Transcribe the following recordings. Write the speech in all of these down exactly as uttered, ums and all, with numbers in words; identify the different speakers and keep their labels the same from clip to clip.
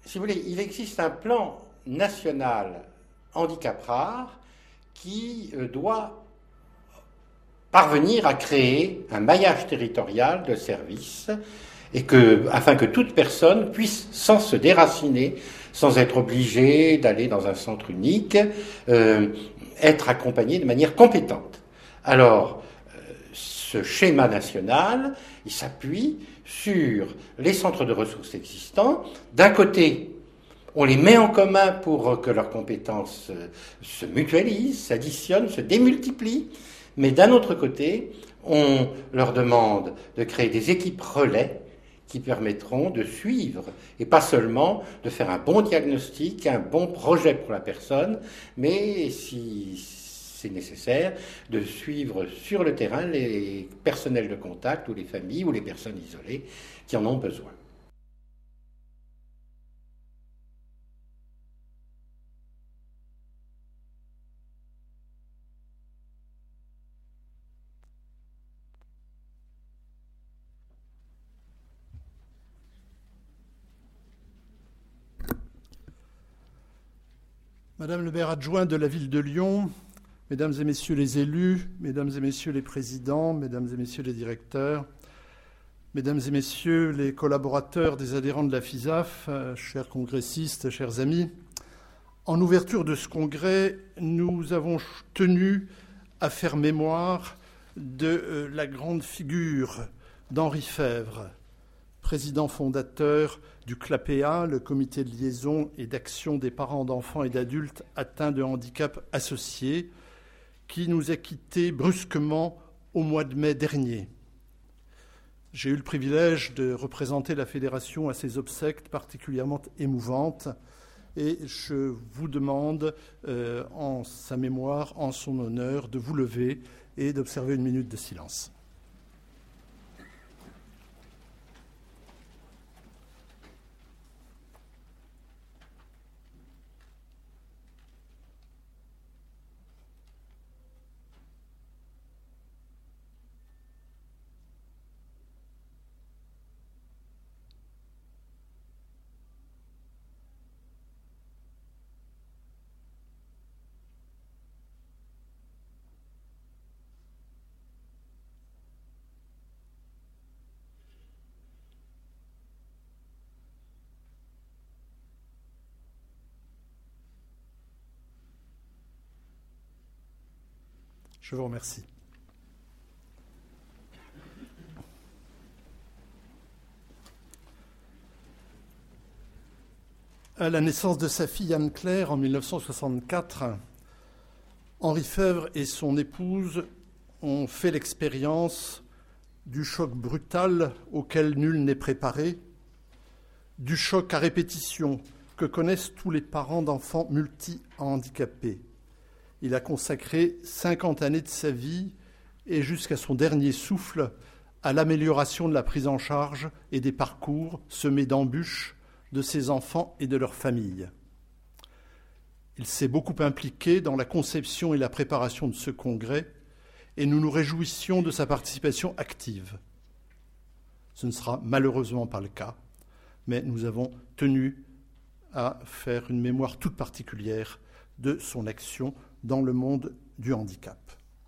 Speaker 1: si vous voulez, il existe un plan national handicap rare qui euh, doit parvenir à créer un maillage territorial de services et que, afin que toute personne puisse, sans se déraciner, sans être obligée d'aller dans un centre unique, euh, être accompagnée de manière compétente. Alors, euh, ce schéma national, il s'appuie sur les centres de ressources existants. D'un côté, on les met en commun pour que leurs compétences se mutualisent, s'additionnent, se démultiplient. Mais d'un autre côté, on leur demande de créer des équipes relais qui permettront de suivre, et pas seulement de faire un bon diagnostic, un bon projet pour la personne, mais si c'est nécessaire, de suivre sur le terrain les personnels de contact ou les familles ou les personnes isolées qui en ont besoin.
Speaker 2: Madame le maire adjoint de la ville de Lyon, mesdames et messieurs les élus, mesdames et messieurs les présidents, mesdames et messieurs les directeurs, mesdames et messieurs les collaborateurs des adhérents de la FISAF, chers congressistes, chers amis, en ouverture de ce congrès, nous avons tenu à faire mémoire de la grande figure d'Henri Fèvre, président fondateur du CLAPEA, le comité de liaison et d'action des parents d'enfants et d'adultes atteints de handicap associés, qui nous a quittés brusquement au mois de mai dernier. J'ai eu le privilège de représenter la fédération à ses obsèques particulièrement émouvantes et je vous demande, euh, en sa mémoire, en son honneur, de vous lever et d'observer une minute de silence. Je vous remercie. À la naissance de sa fille Anne-Claire en mille neuf cent soixante-quatre, Henri Fèvre et son épouse ont fait l'expérience du choc brutal auquel nul n'est préparé, du choc à répétition que connaissent tous les parents d'enfants multi-handicapés. Il a consacré cinquante années de sa vie et jusqu'à son dernier souffle à l'amélioration de la prise en charge et des parcours semés d'embûches de ses enfants et de leurs familles. Il s'est beaucoup impliqué dans la conception et la préparation de ce congrès et nous nous réjouissions de sa participation active. Ce ne sera malheureusement pas le cas, mais nous avons tenu à faire une mémoire toute particulière de son action dans le monde du handicap.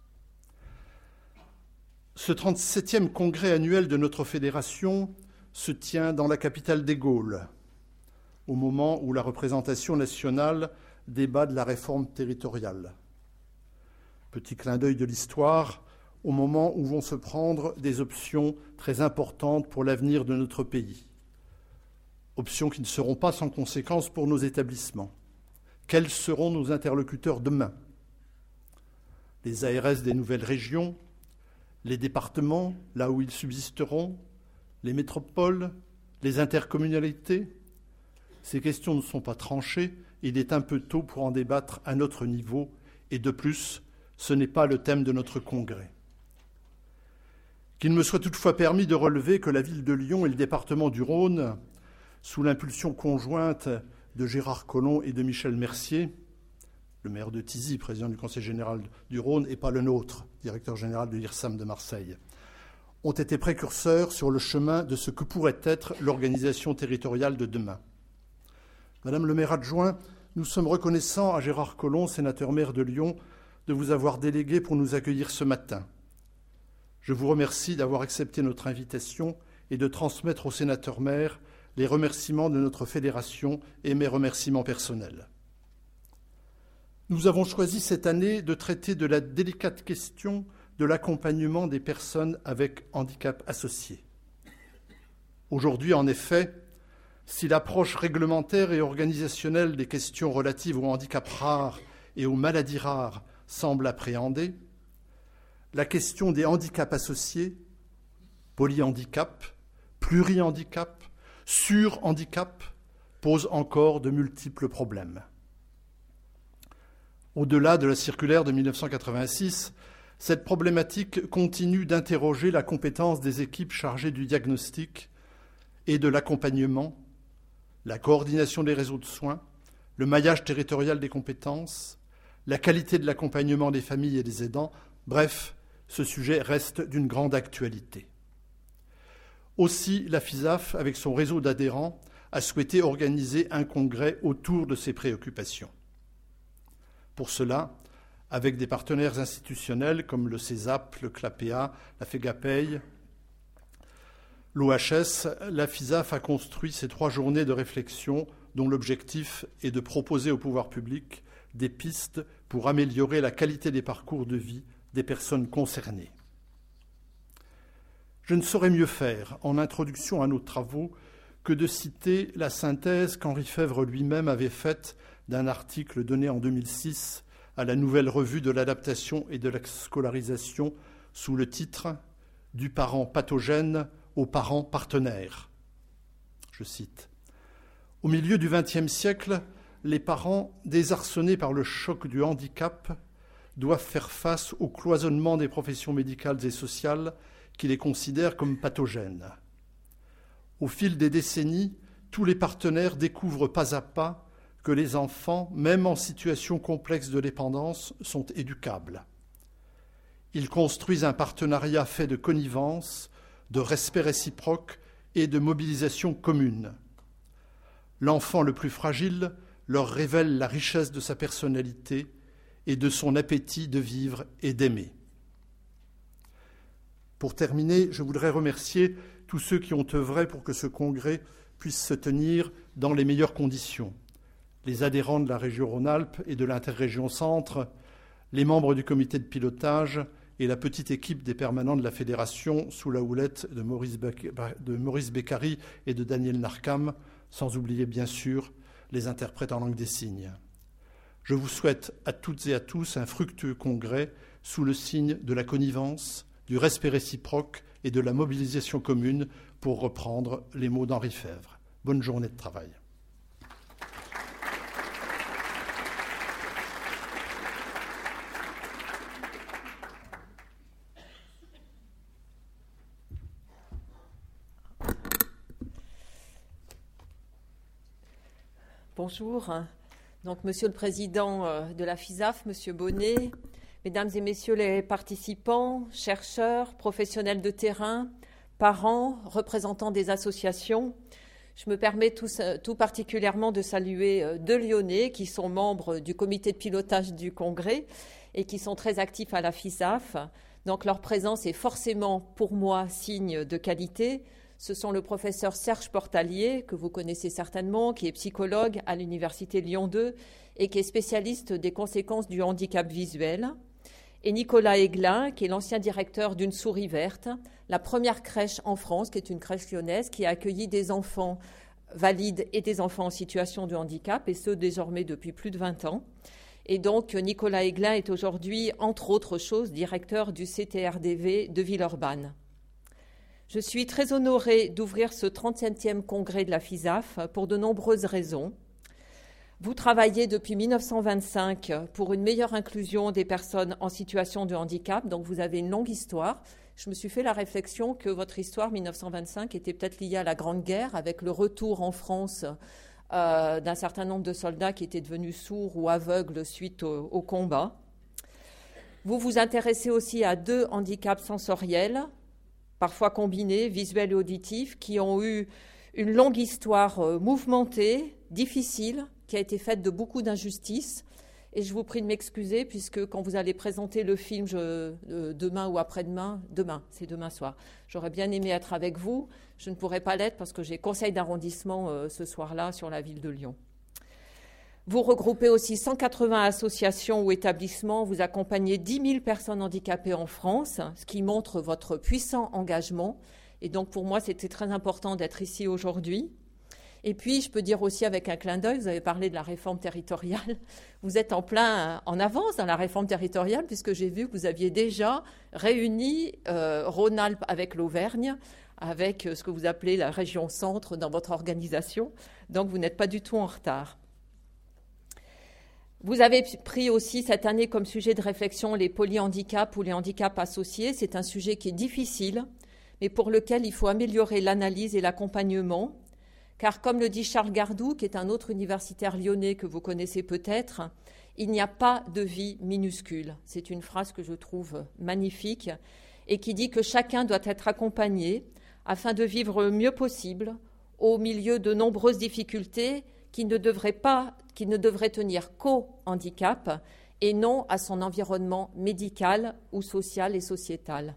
Speaker 2: Ce trente-septième congrès annuel de notre fédération se tient dans la capitale des Gaules, au moment où la représentation nationale débat de la réforme territoriale. Petit clin d'œil de l'histoire, au moment où vont se prendre des options très importantes pour l'avenir de notre pays. Options qui ne seront pas sans conséquences pour nos établissements. Quels seront nos interlocuteurs demain? Les A R S des nouvelles régions, les départements, là où ils subsisteront, les métropoles, les intercommunalités? Ces questions ne sont pas tranchées, il est un peu tôt pour en débattre à notre niveau, et de plus, ce n'est pas le thème de notre congrès. Qu'il me soit toutefois permis de relever que la ville de Lyon et le département du Rhône, sous l'impulsion conjointe de Gérard Collomb et de Michel Mercier, le maire de Thizy, président du Conseil général du Rhône, et pas le nôtre, directeur général de l'I R S A M de Marseille, ont été précurseurs sur le chemin de ce que pourrait être l'organisation territoriale de demain. Madame le maire adjoint, nous sommes reconnaissants à Gérard Collomb, sénateur maire de Lyon, de vous avoir délégué pour nous accueillir ce matin. Je vous remercie d'avoir accepté notre invitation et de transmettre au sénateur maire les remerciements de notre fédération et mes remerciements personnels. Nous avons choisi cette année de traiter de la délicate question de l'accompagnement des personnes avec handicap associé. Aujourd'hui, en effet, si l'approche réglementaire et organisationnelle des questions relatives aux handicaps rares et aux maladies rares semble appréhendée, la question des handicaps associés, polyhandicap, plurihandicap, surhandicap, pose encore de multiples problèmes. Au-delà de la circulaire de mille neuf cent quatre-vingt-six, cette problématique continue d'interroger la compétence des équipes chargées du diagnostic et de l'accompagnement, la coordination des réseaux de soins, le maillage territorial des compétences, la qualité de l'accompagnement des familles et des aidants. Bref, ce sujet reste d'une grande actualité. Aussi, la FISAF, avec son réseau d'adhérents, a souhaité organiser un congrès autour de ces préoccupations. Pour cela, avec des partenaires institutionnels comme le CESAP, le CLAPEA, la FEGAPEI, l'O H S, la FISAF a construit ces trois journées de réflexion dont l'objectif est de proposer au pouvoir public des pistes pour améliorer la qualité des parcours de vie des personnes concernées. Je ne saurais mieux faire, en introduction à nos travaux, que de citer la synthèse qu'Henri Fèvre lui-même avait faite d'un article donné en deux mille six à la Nouvelle Revue de l'adaptation et de la scolarisation sous le titre « Du parent pathogène aux parents partenaires ». Je cite. « Au milieu du vingtième siècle, les parents, désarçonnés par le choc du handicap, doivent faire face au cloisonnement des professions médicales et sociales qui les considèrent comme pathogènes. Au fil des décennies, tous les partenaires découvrent pas à pas que les enfants, même en situation complexe de dépendance, sont éducables. Ils construisent un partenariat fait de connivence, de respect réciproque et de mobilisation commune. L'enfant le plus fragile leur révèle la richesse de sa personnalité et de son appétit de vivre et d'aimer. » Pour terminer, je voudrais remercier tous ceux qui ont œuvré pour que ce congrès puisse se tenir dans les meilleures conditions. Les adhérents de la région Rhône-Alpes et de l'interrégion Centre, les membres du comité de pilotage et la petite équipe des permanents de la fédération sous la houlette de Maurice, de Maurice Beccari et de Daniel Narcam, sans oublier bien sûr les interprètes en langue des signes. Je vous souhaite à toutes et à tous un fructueux congrès sous le signe de la connivence, du respect réciproque et de la mobilisation commune, pour reprendre les mots d'Henri Fèvre. Bonne journée de travail.
Speaker 3: Bonjour. Donc, Monsieur le Président de la FISAF, Monsieur Bonnet, Mesdames et Messieurs les participants, chercheurs, professionnels de terrain, parents, représentants des associations, je me permets tout, tout particulièrement de saluer deux Lyonnais qui sont membres du comité de pilotage du Congrès et qui sont très actifs à la FISAF. Donc, leur présence est forcément, pour moi, signe de qualité. Ce sont le professeur Serge Portalier, que vous connaissez certainement, qui est psychologue à l'Université Lyon deux et qui est spécialiste des conséquences du handicap visuel, et Nicolas Aiglin, qui est l'ancien directeur d'une Souris Verte, la première crèche en France, qui est une crèche lyonnaise, qui a accueilli des enfants valides et des enfants en situation de handicap, et ce, désormais depuis plus de vingt ans. Et donc, Nicolas Aiglin est aujourd'hui, entre autres choses, directeur du C T R D V de Villeurbanne. Je suis très honorée d'ouvrir ce trente-septième congrès de la FISAF pour de nombreuses raisons. Vous travaillez depuis mille neuf cent vingt-cinq pour une meilleure inclusion des personnes en situation de handicap, donc vous avez une longue histoire. Je me suis fait la réflexion que votre histoire, mille neuf cent vingt-cinq, était peut-être liée à la Grande Guerre, avec le retour en France euh, d'un certain nombre de soldats qui étaient devenus sourds ou aveugles suite au, au combat. Vous vous intéressez aussi à deux handicaps sensoriels, parfois combinés, visuels et auditifs, qui ont eu Une longue histoire euh, mouvementée, difficile, qui a été faite de beaucoup d'injustices. Et je vous prie de m'excuser, puisque quand vous allez présenter le film je, euh, demain ou après-demain, demain, c'est demain soir, j'aurais bien aimé être avec vous. Je ne pourrai pas l'être parce que j'ai conseil d'arrondissement euh, ce soir-là sur la ville de Lyon. Vous regroupez aussi cent quatre-vingts associations ou établissements, vous accompagnez dix mille personnes handicapées en France, ce qui montre votre puissant engagement. Et donc pour moi, c'était très important d'être ici aujourd'hui. Et puis, je peux dire aussi avec un clin d'œil, vous avez parlé de la réforme territoriale, vous êtes en plein en avance dans la réforme territoriale, puisque j'ai vu que vous aviez déjà réuni euh, Rhône-Alpes avec l'Auvergne, avec ce que vous appelez la région centre dans votre organisation. Donc, vous n'êtes pas du tout en retard. Vous avez pris aussi cette année comme sujet de réflexion les polyhandicaps ou les handicaps associés. C'est un sujet qui est difficile, mais pour lequel il faut améliorer l'analyse et l'accompagnement. Car comme le dit Charles Gardou, qui est un autre universitaire lyonnais que vous connaissez peut-être, il n'y a pas de vie minuscule. C'est une phrase que je trouve magnifique et qui dit que chacun doit être accompagné afin de vivre le mieux possible au milieu de nombreuses difficultés qui ne devraient pas, qui ne devraient tenir qu'au handicap et non à son environnement médical ou social et sociétal.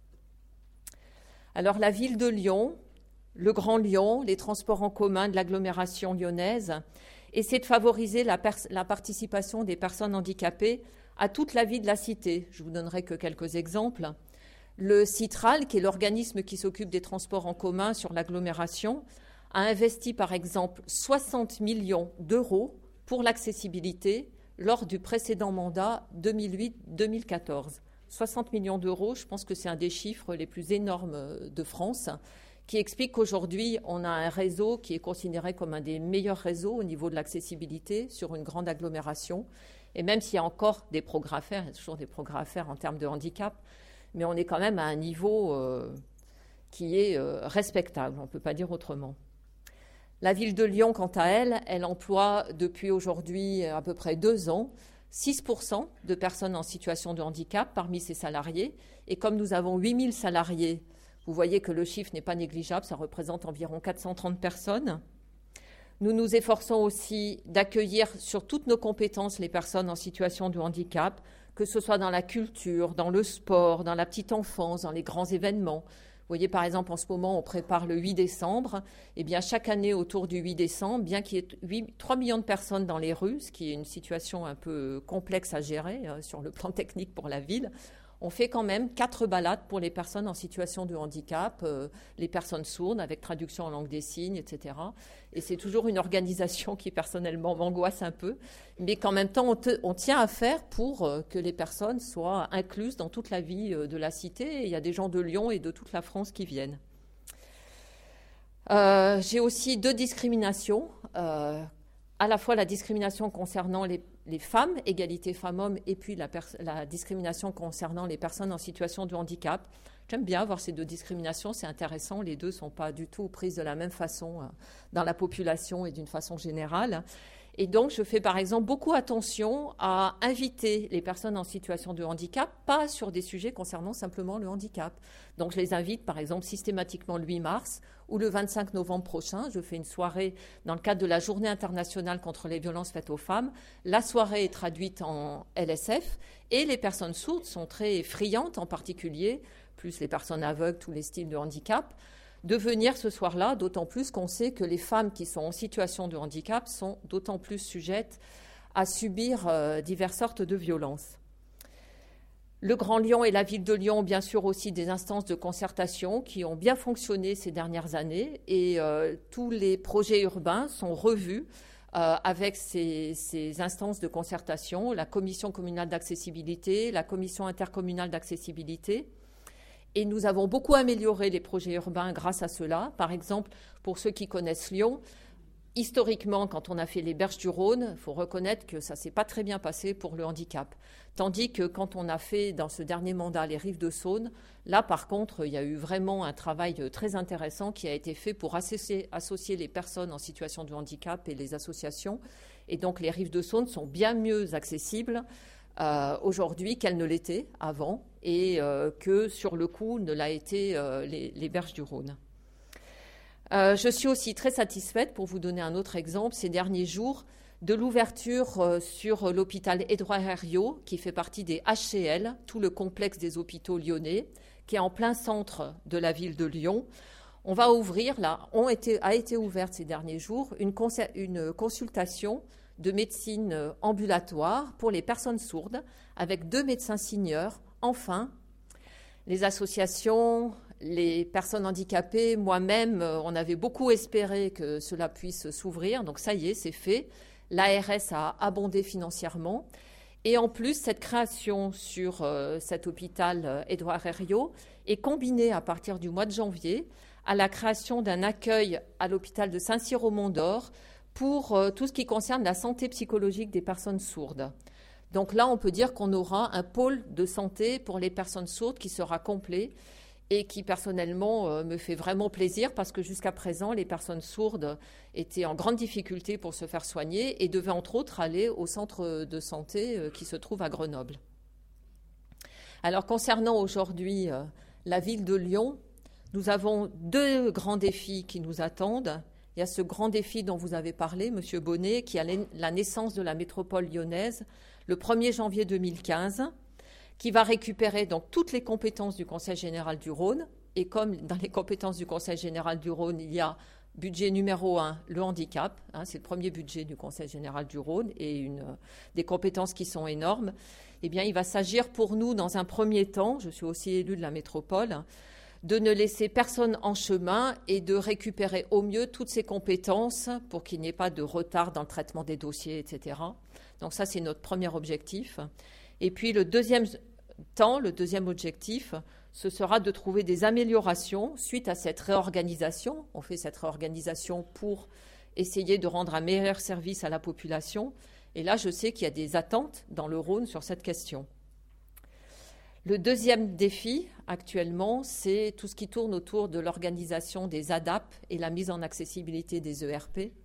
Speaker 3: Alors la ville de Lyon, le Grand Lyon, les transports en commun de l'agglomération lyonnaise, essaie de favoriser la, la participation des personnes handicapées à toute la vie de la cité. Je vous donnerai que quelques exemples. Le Citral, qui est l'organisme qui s'occupe des transports en commun sur l'agglomération, a investi par exemple soixante millions d'euros pour l'accessibilité lors du précédent mandat deux mille huit deux mille quatorze. soixante millions d'euros, je pense que c'est un des chiffres les plus énormes de France, qui explique qu'aujourd'hui, on a un réseau qui est considéré comme un des meilleurs réseaux au niveau de l'accessibilité sur une grande agglomération. Et même s'il y a encore des progrès à faire, il y a toujours des progrès à faire en termes de handicap, mais on est quand même à un niveau euh, qui est euh, respectable, on ne peut pas dire autrement. La ville de Lyon, quant à elle, elle emploie depuis aujourd'hui à peu près deux ans six pour cent de personnes en situation de handicap parmi ses salariés. Et comme nous avons huit mille salariés, vous voyez que le chiffre n'est pas négligeable, ça représente environ quatre cent trente personnes. Nous nous efforçons aussi d'accueillir sur toutes nos compétences les personnes en situation de handicap, que ce soit dans la culture, dans le sport, dans la petite enfance, dans les grands événements. Vous voyez, par exemple, en ce moment, on prépare le huit décembre. Eh bien, chaque année, autour du huit décembre, bien qu'il y ait trois millions de personnes dans les rues, ce qui est une situation un peu complexe à gérer euh, sur le plan technique pour la ville, on fait quand même quatre balades pour les personnes en situation de handicap, euh, les personnes sourdes avec traduction en langue des signes, et cetera. Et c'est toujours une organisation qui personnellement m'angoisse un peu, mais qu'en même temps on, te, on tient à faire pour euh, que les personnes soient incluses dans toute la vie euh, de la cité. Et il y a des gens de Lyon et de toute la France qui viennent. Euh, j'ai aussi deux discriminations. Euh, à la fois la discrimination concernant les, les femmes, égalité femmes-hommes, et puis la, pers- la discrimination concernant les personnes en situation de handicap. J'aime bien avoir ces deux discriminations, c'est intéressant, les deux ne sont pas du tout prises de la même façon euh, dans la population et d'une façon générale. Et donc, je fais par exemple beaucoup attention à inviter les personnes en situation de handicap, pas sur des sujets concernant simplement le handicap. Donc, je les invite par exemple systématiquement le huit mars ou le vingt-cinq novembre prochain. Je fais une soirée dans le cadre de la Journée internationale contre les violences faites aux femmes. La soirée est traduite en L S F et les personnes sourdes sont très friandes en particulier, plus les personnes aveugles, tous les styles de handicap, de venir ce soir-là, d'autant plus qu'on sait que les femmes qui sont en situation de handicap sont d'autant plus sujettes à subir euh, diverses sortes de violences. Le Grand Lyon et la ville de Lyon ont bien sûr aussi des instances de concertation qui ont bien fonctionné ces dernières années et euh, tous les projets urbains sont revus euh, avec ces, ces instances de concertation, la commission communale d'accessibilité, la commission intercommunale d'accessibilité. Et nous avons beaucoup amélioré les projets urbains grâce à cela. Par exemple, pour ceux qui connaissent Lyon, historiquement, quand on a fait les berges du Rhône, il faut reconnaître que ça ne s'est pas très bien passé pour le handicap. Tandis que quand on a fait, dans ce dernier mandat, les rives de Saône, là, par contre, il y a eu vraiment un travail très intéressant qui a été fait pour associer, associer les personnes en situation de handicap et les associations. Et donc, les rives de Saône sont bien mieux accessibles Euh, aujourd'hui qu'elle ne l'était avant et euh, que sur le coup ne l'a été euh, les, les berges du Rhône. Euh, je suis aussi très satisfaite, pour vous donner un autre exemple, ces derniers jours, de l'ouverture euh, sur l'hôpital Édouard Herriot, qui fait partie des H C L, tout le complexe des hôpitaux lyonnais, qui est en plein centre de la ville de Lyon. On va ouvrir, là, ont été, a été ouverte ces derniers jours, une, cons- une consultation de médecine ambulatoire pour les personnes sourdes, avec deux médecins seniors. Enfin, les associations, les personnes handicapées, moi-même, on avait beaucoup espéré que cela puisse s'ouvrir. Donc ça y est, c'est fait. L'A R S a abondé financièrement. Et en plus, cette création sur euh, cet hôpital Édouard Herriot est combinée à partir du mois de janvier à la création d'un accueil à l'hôpital de Saint-Cyr au Mont-d'Or pour euh, tout ce qui concerne la santé psychologique des personnes sourdes. Donc là, on peut dire qu'on aura un pôle de santé pour les personnes sourdes qui sera complet et qui, personnellement, euh, me fait vraiment plaisir parce que jusqu'à présent, les personnes sourdes étaient en grande difficulté pour se faire soigner et devaient, entre autres, aller au centre de santé euh, qui se trouve à Grenoble. Alors, concernant aujourd'hui euh, la ville de Lyon, nous avons deux grands défis qui nous attendent. Il y a ce grand défi dont vous avez parlé, Monsieur Bonnet, qui est la naissance de la métropole lyonnaise le premier janvier deux mille quinze, qui va récupérer donc toutes les compétences du Conseil général du Rhône. Et comme dans les compétences du Conseil général du Rhône, il y a budget numéro un, le handicap, hein, c'est le premier budget du Conseil général du Rhône et une, euh, des compétences qui sont énormes, eh bien, il va s'agir pour nous, dans un premier temps, je suis aussi élue de la métropole, de ne laisser personne en chemin et de récupérer au mieux toutes ces compétences pour qu'il n'y ait pas de retard dans le traitement des dossiers, et cetera. Donc ça, c'est notre premier objectif. Et puis le deuxième temps, le deuxième objectif, ce sera de trouver des améliorations suite à cette réorganisation. On fait cette réorganisation pour essayer de rendre un meilleur service à la population. Et là, je sais qu'il y a des attentes dans le Rhône sur cette question. Le deuxième défi, actuellement, c'est tout ce qui tourne autour de l'organisation des A D A P et la mise en accessibilité des E R P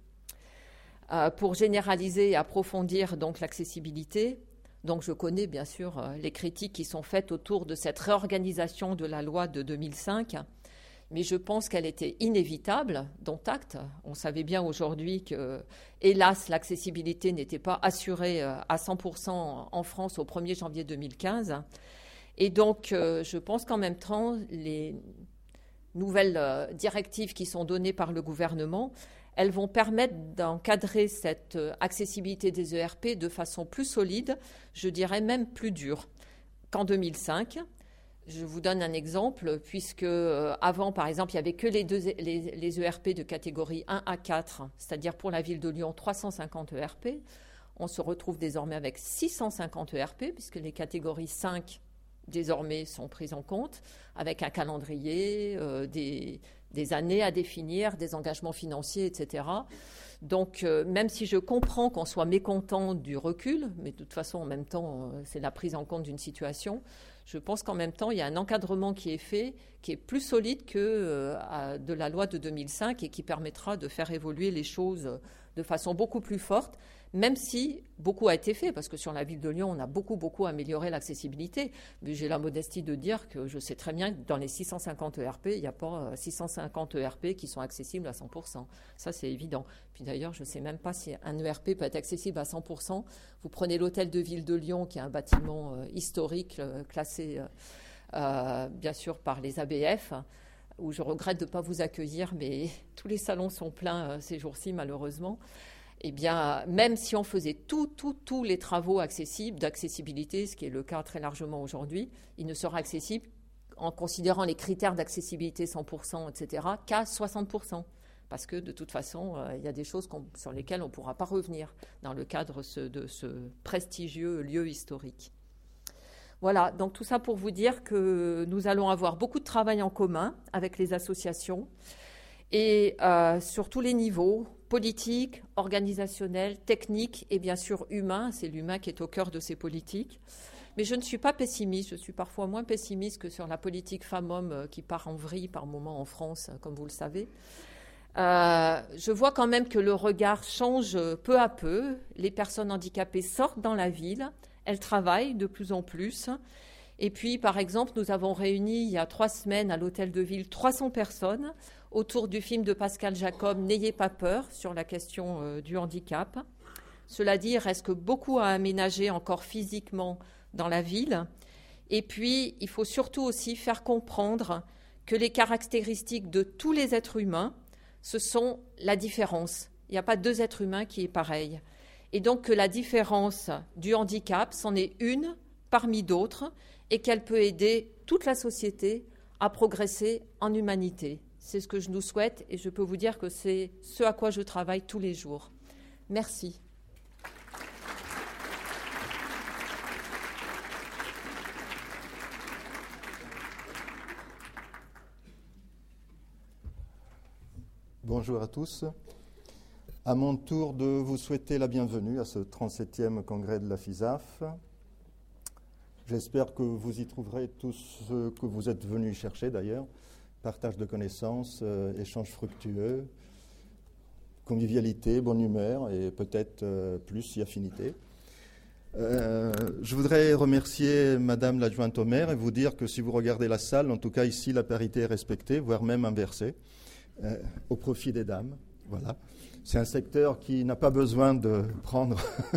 Speaker 3: euh, pour généraliser et approfondir donc l'accessibilité. Donc je connais bien sûr les critiques qui sont faites autour de cette réorganisation de la loi de deux mille cinq, mais je pense qu'elle était inévitable, dont acte. On savait bien aujourd'hui que, hélas, l'accessibilité n'était pas assurée à cent pour cent en France au premier janvier deux mille quinze. Et donc, euh, je pense qu'en même temps, les nouvelles euh, directives qui sont données par le gouvernement, elles vont permettre d'encadrer cette euh, accessibilité des E R P de façon plus solide, je dirais même plus dure qu'en deux mille cinq. Je vous donne un exemple, puisque euh, avant, par exemple, il n'y avait que les, deux, les, les E R P de catégorie un à quatre, c'est-à-dire pour la ville de Lyon, trois cent cinquante E R P. On se retrouve désormais avec six cent cinquante E R P, puisque les catégories cinq désormais sont prises en compte, avec un calendrier, euh, des, des années à définir, des engagements financiers, et cetera. Donc, euh, même si je comprends qu'on soit mécontent du recul, mais de toute façon, en même temps, euh, c'est la prise en compte d'une situation, je pense qu'en même temps, il y a un encadrement qui est fait, qui est plus solide que euh, de la loi de deux mille cinq et qui permettra de faire évoluer les choses de façon beaucoup plus forte, même si beaucoup a été fait, parce que sur la ville de Lyon, on a beaucoup, beaucoup amélioré l'accessibilité. Mais j'ai la modestie de dire que je sais très bien que dans les six cent cinquante E R P, il n'y a pas six cent cinquante E R P qui sont accessibles à cent pour cent. Ça, c'est évident. Puis d'ailleurs, je ne sais même pas si un E R P peut être accessible à cent pour cent. Vous prenez l'hôtel de ville de Lyon, qui est un bâtiment euh, historique, euh, classé euh, euh, bien sûr par les A B F, où je regrette de ne pas vous accueillir, mais tous les salons sont pleins euh, ces jours-ci, malheureusement. Eh bien, même si on faisait tous tout, tous les travaux accessibles, d'accessibilité, ce qui est le cas très largement aujourd'hui, il ne sera accessible, en considérant les critères d'accessibilité cent pour cent, et cetera, qu'à soixante pour cent. Parce que, de toute façon, euh, il y a des choses qu'on, sur lesquelles on ne pourra pas revenir dans le cadre ce, de ce prestigieux lieu historique. Voilà, donc tout ça pour vous dire que nous allons avoir beaucoup de travail en commun avec les associations et euh, sur tous les niveaux, politique, organisationnel, technique et bien sûr humain. C'est l'humain qui est au cœur de ces politiques. Mais je ne suis pas pessimiste, je suis parfois moins pessimiste que sur la politique femmes-hommes qui part en vrille par moment en France, comme vous le savez. Euh, je vois quand même que le regard change peu à peu. Les personnes handicapées sortent dans la ville, elles travaillent de plus en plus Et puis, par exemple, nous avons réuni il y a trois semaines à l'Hôtel de Ville trois cents personnes autour du film de Pascal Jacob, N'ayez pas peur, sur la question euh, du handicap. Cela dit, il reste que beaucoup à aménager encore physiquement dans la ville. Et puis, il faut surtout aussi faire comprendre que les caractéristiques de tous les êtres humains, ce sont la différence. Il n'y a pas deux êtres humains qui est pareil. Et donc que la différence du handicap, c'en est une parmi d'autres, et qu'elle peut aider toute la société à progresser en humanité. C'est ce que je nous souhaite, et je peux vous dire que c'est ce à quoi je travaille tous les jours. Merci.
Speaker 4: Bonjour à tous. À mon tour de vous souhaiter la bienvenue à ce trente-septième congrès de la FISAF. J'espère que vous y trouverez tout ce que vous êtes venus chercher d'ailleurs. Partage de connaissances, euh, échanges fructueux, convivialité, bonne humeur et peut-être euh, plus si affinité. Euh, je voudrais remercier Madame l'adjointe au maire et vous dire que si vous regardez la salle, en tout cas ici la parité est respectée, voire même inversée, euh, au profit des dames. Voilà. C'est un secteur qui n'a pas besoin de prendre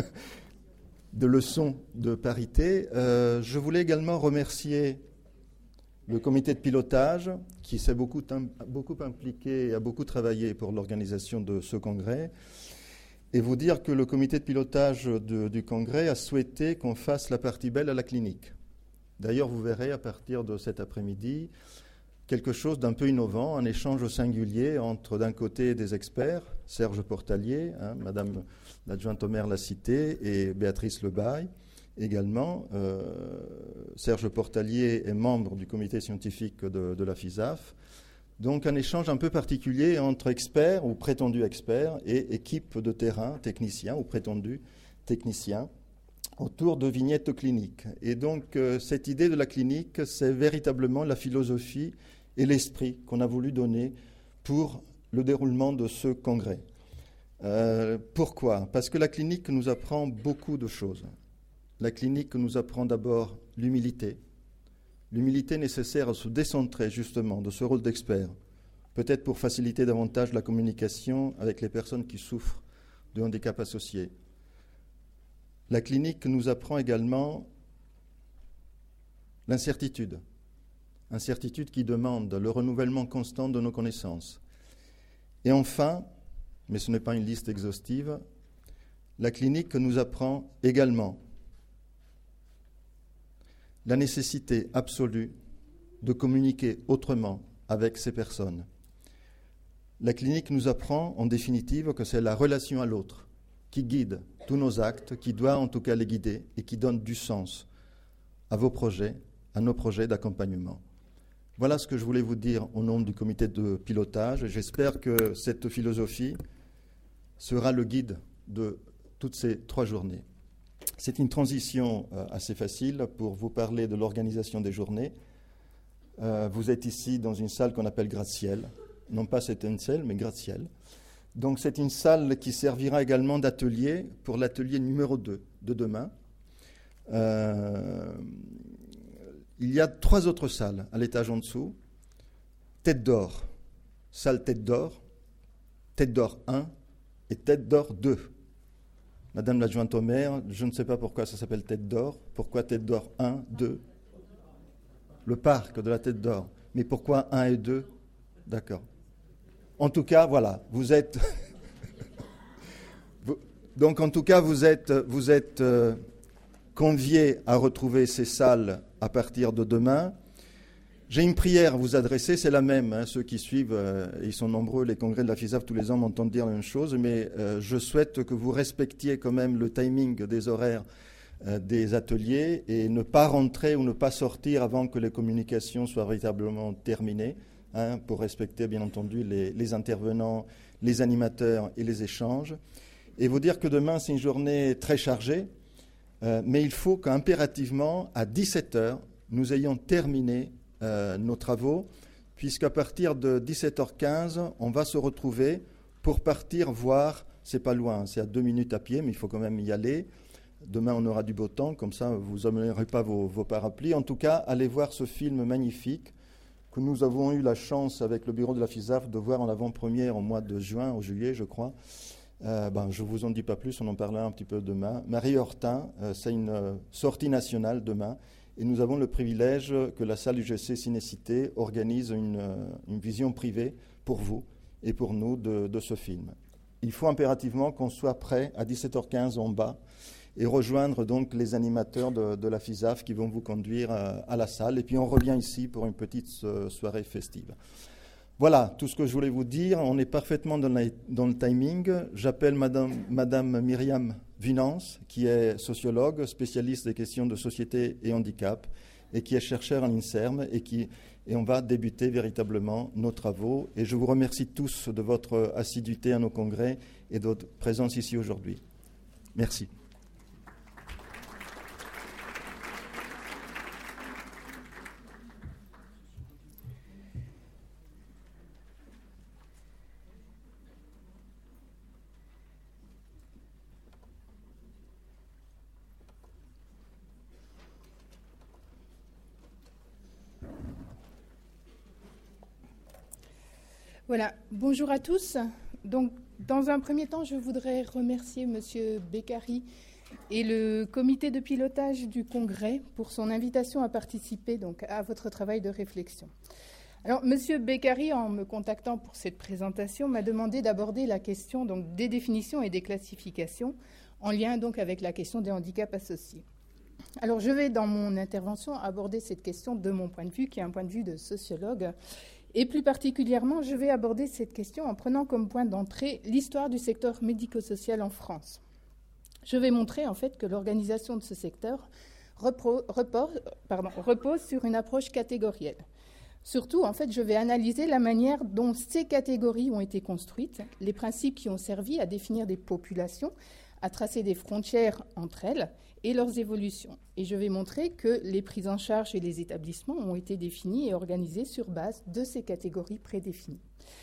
Speaker 4: de leçons de parité. Euh, je voulais également remercier le comité de pilotage qui s'est beaucoup, beaucoup impliqué et a beaucoup travaillé pour l'organisation de ce congrès. Et vous dire que le comité de pilotage de, du congrès a souhaité qu'on fasse la partie belle à la clinique. D'ailleurs, vous verrez à partir de cet après-midi quelque chose d'un peu innovant, un échange singulier entre d'un côté des experts, Serge Portalier, hein, Madame l'adjointe au maire l'a cité, et Béatrice Lebaille également. Euh, Serge Portalier est membre du comité scientifique de, de la FISAF. Donc un échange un peu particulier entre experts ou prétendus experts et équipes de terrain, techniciens ou prétendus techniciens, autour de vignettes cliniques. Et donc euh, cette idée de la clinique, c'est véritablement la philosophie et l'esprit qu'on a voulu donner pour le déroulement de ce congrès. Euh, pourquoi ? Parce que la clinique nous apprend beaucoup de choses. La clinique nous apprend d'abord l'humilité, l'humilité nécessaire à se décentrer justement de ce rôle d'expert, peut-être pour faciliter davantage la communication avec les personnes qui souffrent de handicap associés. La clinique nous apprend également l'incertitude, incertitude qui demande le renouvellement constant de nos connaissances. Et enfin, mais ce n'est pas une liste exhaustive, la clinique nous apprend également la nécessité absolue de communiquer autrement avec ces personnes. La clinique nous apprend en définitive que c'est la relation à l'autre qui guide tous nos actes, qui doit en tout cas les guider et qui donne du sens à vos projets, à nos projets d'accompagnement. Voilà ce que je voulais vous dire au nom du comité de pilotage. J'espère que cette philosophie sera le guide de toutes ces trois journées. C'est une transition euh, assez facile pour vous parler de l'organisation des journées. Euh, vous êtes ici dans une salle qu'on appelle gratte-ciel. Non pas c'est une salle, mais gratte-ciel. Donc c'est une salle qui servira également d'atelier pour l'atelier numéro deux de demain. Euh, il y a trois autres salles à l'étage en dessous. Tête d'or, salle Tête d'or, Tête d'or un et Tête d'or deux. Madame l'adjointe au maire, je ne sais pas pourquoi ça s'appelle Tête d'or. Pourquoi Tête d'or un, deux ? Le parc de la Tête d'or. Mais pourquoi un et deux ? D'accord. En tout cas, voilà, vous êtes... Donc, en tout cas, vous êtes, vous êtes euh, conviés à retrouver ces salles à partir de demain. J'ai une prière à vous adresser, c'est la même. Hein, ceux qui suivent, euh, ils sont nombreux, les congrès de la FISAF tous les ans m'entendent dire la même chose, mais euh, je souhaite que vous respectiez quand même le timing des horaires euh, des ateliers et ne pas rentrer ou ne pas sortir avant que les communications soient véritablement terminées. Hein, pour respecter bien entendu les, les intervenants, les animateurs et les échanges. Et vous dire que demain c'est une journée très chargée, euh, mais il faut qu'impérativement à dix-sept heures nous ayons terminé euh, nos travaux, puisqu'à partir de dix-sept heures quinze on va se retrouver pour partir voir, c'est pas loin, c'est à deux minutes à pied, mais il faut quand même y aller, Demain, on aura du beau temps, comme ça, vous n'amènerez pas vos, vos parapluies. En tout cas, allez voir ce film magnifique que nous avons eu la chance, avec le bureau de la FISAF, de voir en avant-première au mois de juin, ou juillet, je crois. Euh, ben, je ne vous en dis pas plus, on en parlera un petit peu demain. Marie Hortin, euh, c'est une euh, sortie nationale demain. Et nous avons le privilège que la salle U G C Cinécité organise une, euh, une vision privée pour vous et pour nous de, de ce film. Il faut impérativement qu'on soit prêt à dix-sept heures quinze en bas et rejoindre donc les animateurs de, de la FISAF qui vont vous conduire à, à la salle. Et puis on revient ici pour une petite soirée festive. Voilà tout ce que je voulais vous dire. On est parfaitement dans, la, dans le timing. J'appelle Madame, Madame Myriam Vinance, qui est sociologue, spécialiste des questions de société et handicap, et qui est chercheur à l'INSERM, et, qui, et on va débuter véritablement nos travaux. Et je vous remercie tous de votre assiduité à nos congrès et de votre présence ici aujourd'hui. Merci.
Speaker 5: Voilà, bonjour à tous. Donc, dans un premier temps, je voudrais remercier M. Beccari et le comité de pilotage du Congrès pour son invitation à participer donc, à votre travail de réflexion. Alors, M. Beccari, en me contactant pour cette présentation, m'a demandé d'aborder la question donc, des définitions et des classifications, en lien donc avec la question des handicaps associés. Alors, je vais, dans mon intervention, aborder cette question de mon point de vue, qui est un point de vue de sociologue. Et plus particulièrement, je vais aborder cette question en prenant comme point d'entrée l'histoire du secteur médico-social en France. Je vais montrer en fait que l'organisation de ce secteur repro, repose, pardon, repose sur une approche catégorielle. Surtout, en fait, je vais analyser la manière dont ces catégories ont été construites, les principes qui ont servi à définir des populations, à tracer des frontières entre elles et leurs évolutions. Et je vais montrer que les prises en charge et les établissements ont été définis et organisés sur base de ces catégories prédéfinies.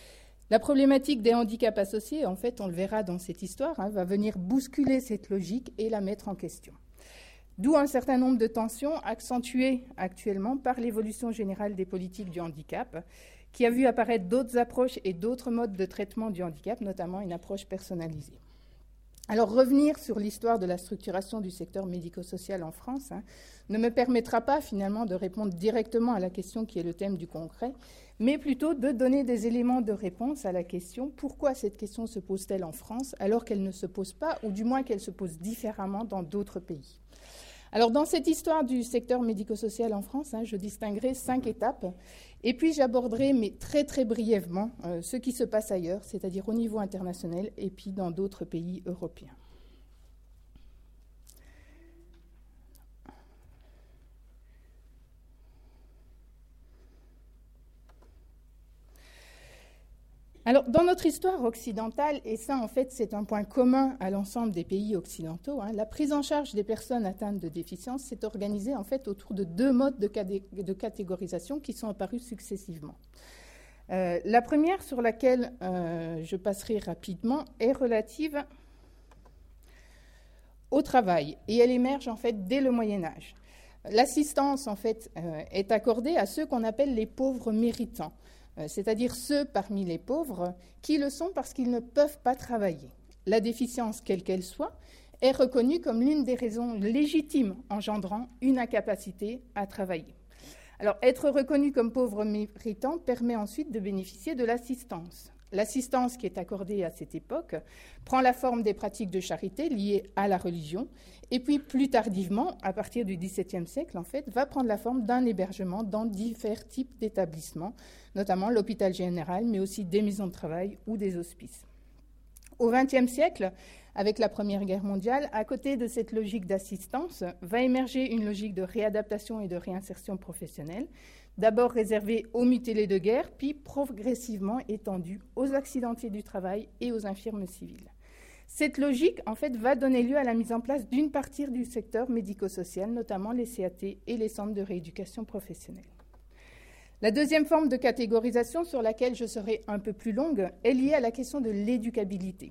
Speaker 5: La problématique des handicaps associés, en fait, on le verra dans cette histoire, hein, va venir bousculer cette logique et la mettre en question. D'où un certain nombre de tensions accentuées actuellement par l'évolution générale des politiques du handicap, qui a vu apparaître d'autres approches et d'autres modes de traitement du handicap, notamment une approche personnalisée. Alors, revenir sur l'histoire de la structuration du secteur médico-social en France hein, ne me permettra pas finalement de répondre directement à la question qui est le thème du congrès, mais plutôt de donner des éléments de réponse à la question pourquoi cette question se pose-t-elle en France alors qu'elle ne se pose pas, ou du moins qu'elle se pose différemment dans d'autres pays. Alors, dans cette histoire du secteur médico-social en France, hein, je distinguerai cinq étapes, et puis j'aborderai, mais très très brièvement, euh, ce qui se passe ailleurs, c'est-à-dire au niveau international et puis dans d'autres pays européens. Alors, dans notre histoire occidentale, et ça, en fait, c'est un point commun à l'ensemble des pays occidentaux, hein, la prise en charge des personnes atteintes de déficience s'est organisée, en fait, autour de deux modes de, cadé- de catégorisation qui sont apparus successivement. Euh, la première, sur laquelle euh, je passerai rapidement, est relative au travail, et elle émerge, en fait, dès le Moyen-Âge. L'assistance, en fait, euh, est accordée à ceux qu'on appelle les pauvres méritants, c'est-à-dire ceux parmi les pauvres qui le sont parce qu'ils ne peuvent pas travailler. La déficience, quelle qu'elle soit, est reconnue comme l'une des raisons légitimes engendrant une incapacité à travailler. Alors, être reconnu comme pauvre méritant permet ensuite de bénéficier de l'assistance. L'assistance qui est accordée à cette époque prend la forme des pratiques de charité liées à la religion, et puis plus tardivement, à partir du XVIIe siècle, en fait, va prendre la forme d'un hébergement dans divers types d'établissements, notamment l'hôpital général, mais aussi des maisons de travail ou des hospices. Au vingtième siècle, avec la Première Guerre mondiale, à côté de cette logique d'assistance, va émerger une logique de réadaptation et de réinsertion professionnelle, d'abord réservée aux mutilés de guerre, puis progressivement étendue aux accidentés du travail et aux infirmes civiles. Cette logique, en fait, va donner lieu à la mise en place d'une partie du secteur médico-social, notamment les C A T et les centres de rééducation professionnelle. La deuxième forme de catégorisation, sur laquelle je serai un peu plus longue, est liée à la question de l'éducabilité.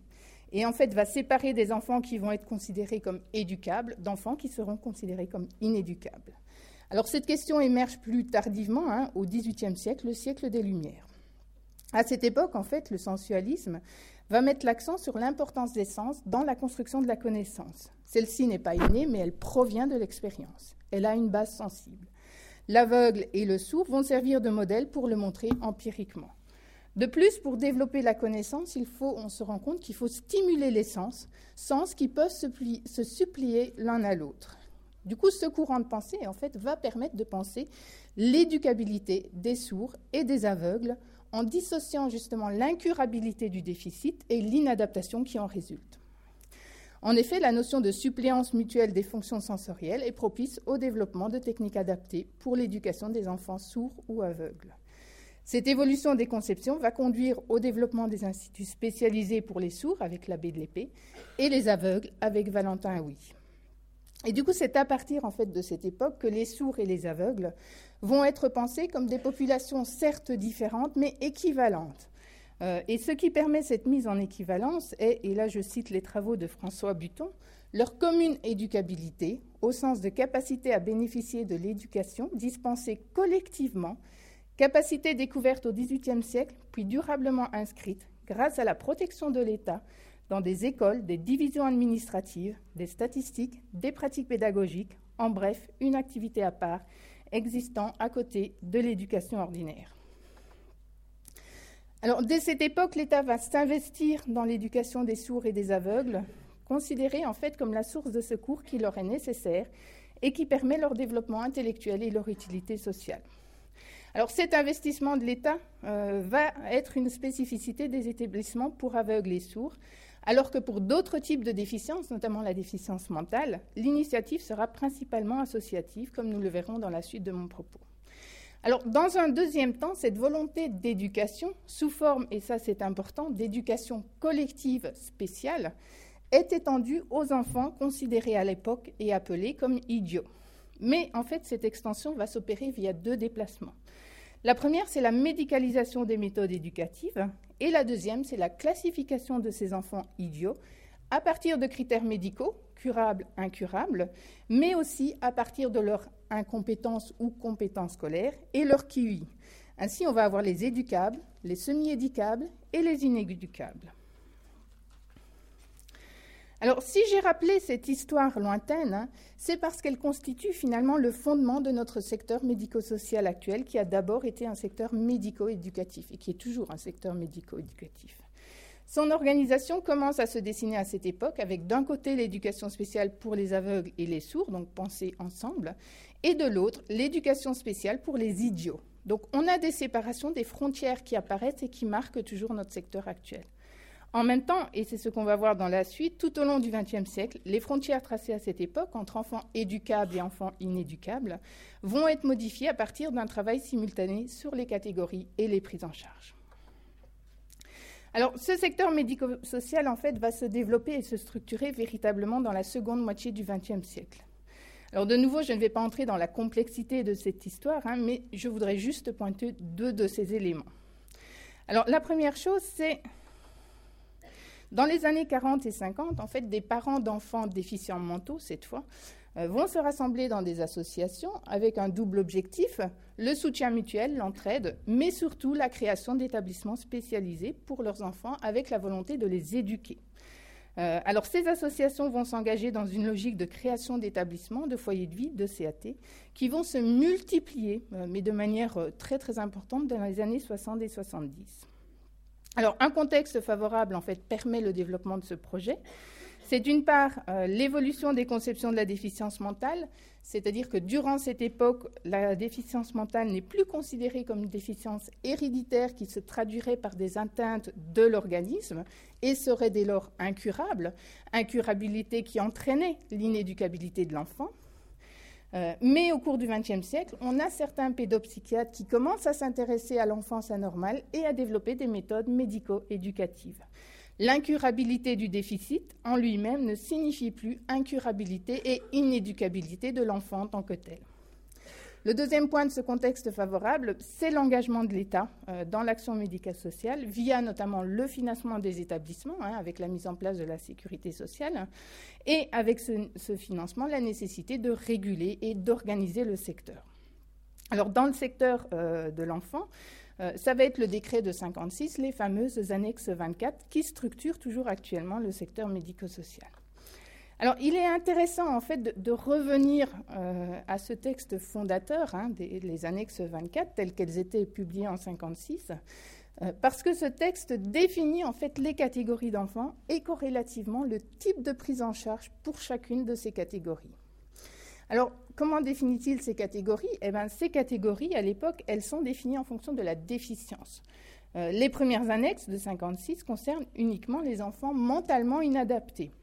Speaker 5: et en fait va séparer des enfants qui vont être considérés comme éducables d'enfants qui seront considérés comme inéducables. Alors cette question émerge plus tardivement, hein, au dix-huitième siècle, le siècle des Lumières. À cette époque, en fait, le sensualisme va mettre l'accent sur l'importance des sens dans la construction de la connaissance. Celle-ci n'est pas innée, mais elle provient de l'expérience. Elle a une base sensible. L'aveugle et le sourd vont servir de modèle pour le montrer empiriquement. De plus, pour développer la connaissance, il faut, on se rend compte qu'il faut stimuler les sens, sens qui peuvent se, pli, se supplier l'un à l'autre. Du coup, ce courant de pensée, en fait, va permettre de penser l'éducabilité des sourds et des aveugles en dissociant justement l'incurabilité du déficit et l'inadaptation qui en résulte. En effet, la notion de suppléance mutuelle des fonctions sensorielles est propice au développement de techniques adaptées pour l'éducation des enfants sourds ou aveugles. Cette évolution des conceptions va conduire au développement des instituts spécialisés pour les sourds avec l'abbé de l'Épée et les aveugles avec Valentin Haüy. Et du coup, c'est à partir en fait de cette époque que les sourds et les aveugles vont être pensés comme des populations certes différentes mais équivalentes. Euh, et ce qui permet cette mise en équivalence est, et là je cite les travaux de François Buton, leur commune éducabilité au sens de capacité à bénéficier de l'éducation dispensée collectivement, capacité découverte au dix-huitième siècle puis durablement inscrite grâce à la protection de l'État dans des écoles, des divisions administratives, des statistiques, des pratiques pédagogiques, en bref, une activité à part existant à côté de l'éducation ordinaire. Alors, dès cette époque, l'État va s'investir dans l'éducation des sourds et des aveugles, considérée en fait comme la source de secours qui leur est nécessaire et qui permet leur développement intellectuel et leur utilité sociale. Alors, cet investissement de l'État euh, va être une spécificité des établissements pour aveugles et sourds, alors que pour d'autres types de déficiences, notamment la déficience mentale, l'initiative sera principalement associative, comme nous le verrons dans la suite de mon propos. Alors, dans un deuxième temps, cette volonté d'éducation, sous forme, et ça c'est important, d'éducation collective spéciale, est étendue aux enfants considérés à l'époque et appelés comme idiots. Mais en fait, cette extension va s'opérer via deux déplacements. La première, c'est la médicalisation des méthodes éducatives, et la deuxième, c'est la classification de ces enfants idiots à partir de critères médicaux, curables, incurables, mais aussi à partir de leur incompétence ou compétence scolaire et leur Q I. Ainsi, on va avoir les éducables, les semi-éducables et les inéducables. Alors, si j'ai rappelé cette histoire lointaine, hein, c'est parce qu'elle constitue finalement le fondement de notre secteur médico-social actuel, qui a d'abord été un secteur médico-éducatif et qui est toujours un secteur médico-éducatif. Son organisation commence à se dessiner à cette époque avec d'un côté l'éducation spéciale pour les aveugles et les sourds, donc pensés ensemble, et de l'autre l'éducation spéciale pour les idiots. Donc on a des séparations, des frontières qui apparaissent et qui marquent toujours notre secteur actuel. En même temps, et c'est ce qu'on va voir dans la suite, tout au long du vingtième siècle, les frontières tracées à cette époque entre enfants éducables et enfants inéducables vont être modifiées à partir d'un travail simultané sur les catégories et les prises en charge. Alors, ce secteur médico-social, en fait, va se développer et se structurer véritablement dans la seconde moitié du vingtième siècle. Alors, de nouveau, je ne vais pas entrer dans la complexité de cette histoire, hein, mais je voudrais juste pointer deux de ces éléments. Alors, la première chose, c'est... Dans les années quarante et cinquante, en fait, des parents d'enfants déficients mentaux, cette fois, euh, vont se rassembler dans des associations avec un double objectif, le soutien mutuel, l'entraide, mais surtout la création d'établissements spécialisés pour leurs enfants avec la volonté de les éduquer. Euh, alors, ces associations vont s'engager dans une logique de création d'établissements, de foyers de vie, de C A T, qui vont se multiplier, euh, mais de manière euh, très, très importante dans les années soixante et soixante-dix. Alors, un contexte favorable, en fait, permet le développement de ce projet. C'est d'une part euh, l'évolution des conceptions de la déficience mentale, c'est-à-dire que durant cette époque, la déficience mentale n'est plus considérée comme une déficience héréditaire qui se traduirait par des atteintes de l'organisme et serait dès lors incurable, incurabilité qui entraînait l'inéducabilité de l'enfant. Euh, mais au cours du vingtième siècle, on a certains pédopsychiatres qui commencent à s'intéresser à l'enfance anormale et à développer des méthodes médico-éducatives. L'incurabilité du déficit en lui-même ne signifie plus incurabilité et inéducabilité de l'enfant en tant que tel. Le deuxième point de ce contexte favorable, c'est l'engagement de l'État euh, dans l'action médico-sociale, via notamment le financement des établissements, hein, avec la mise en place de la sécurité sociale, et avec ce, ce financement, la nécessité de réguler et d'organiser le secteur. Alors, dans le secteur euh, de l'enfant, euh, ça va être le décret de cinquante-six, les fameuses annexes vingt-quatre, qui structurent toujours actuellement le secteur médico-social. Alors, il est intéressant, en fait, de, de revenir euh, à ce texte fondateur, hein, des, les annexes vingt-quatre, telles qu'elles étaient publiées en cinquante-six, euh, parce que ce texte définit, en fait, les catégories d'enfants et corrélativement le type de prise en charge pour chacune de ces catégories. Alors, comment définit-il ces catégories ? Eh bien, ces catégories, à l'époque, elles sont définies en fonction de la déficience. Euh, les premières annexes de cinquante-six concernent uniquement les enfants mentalement inadaptés.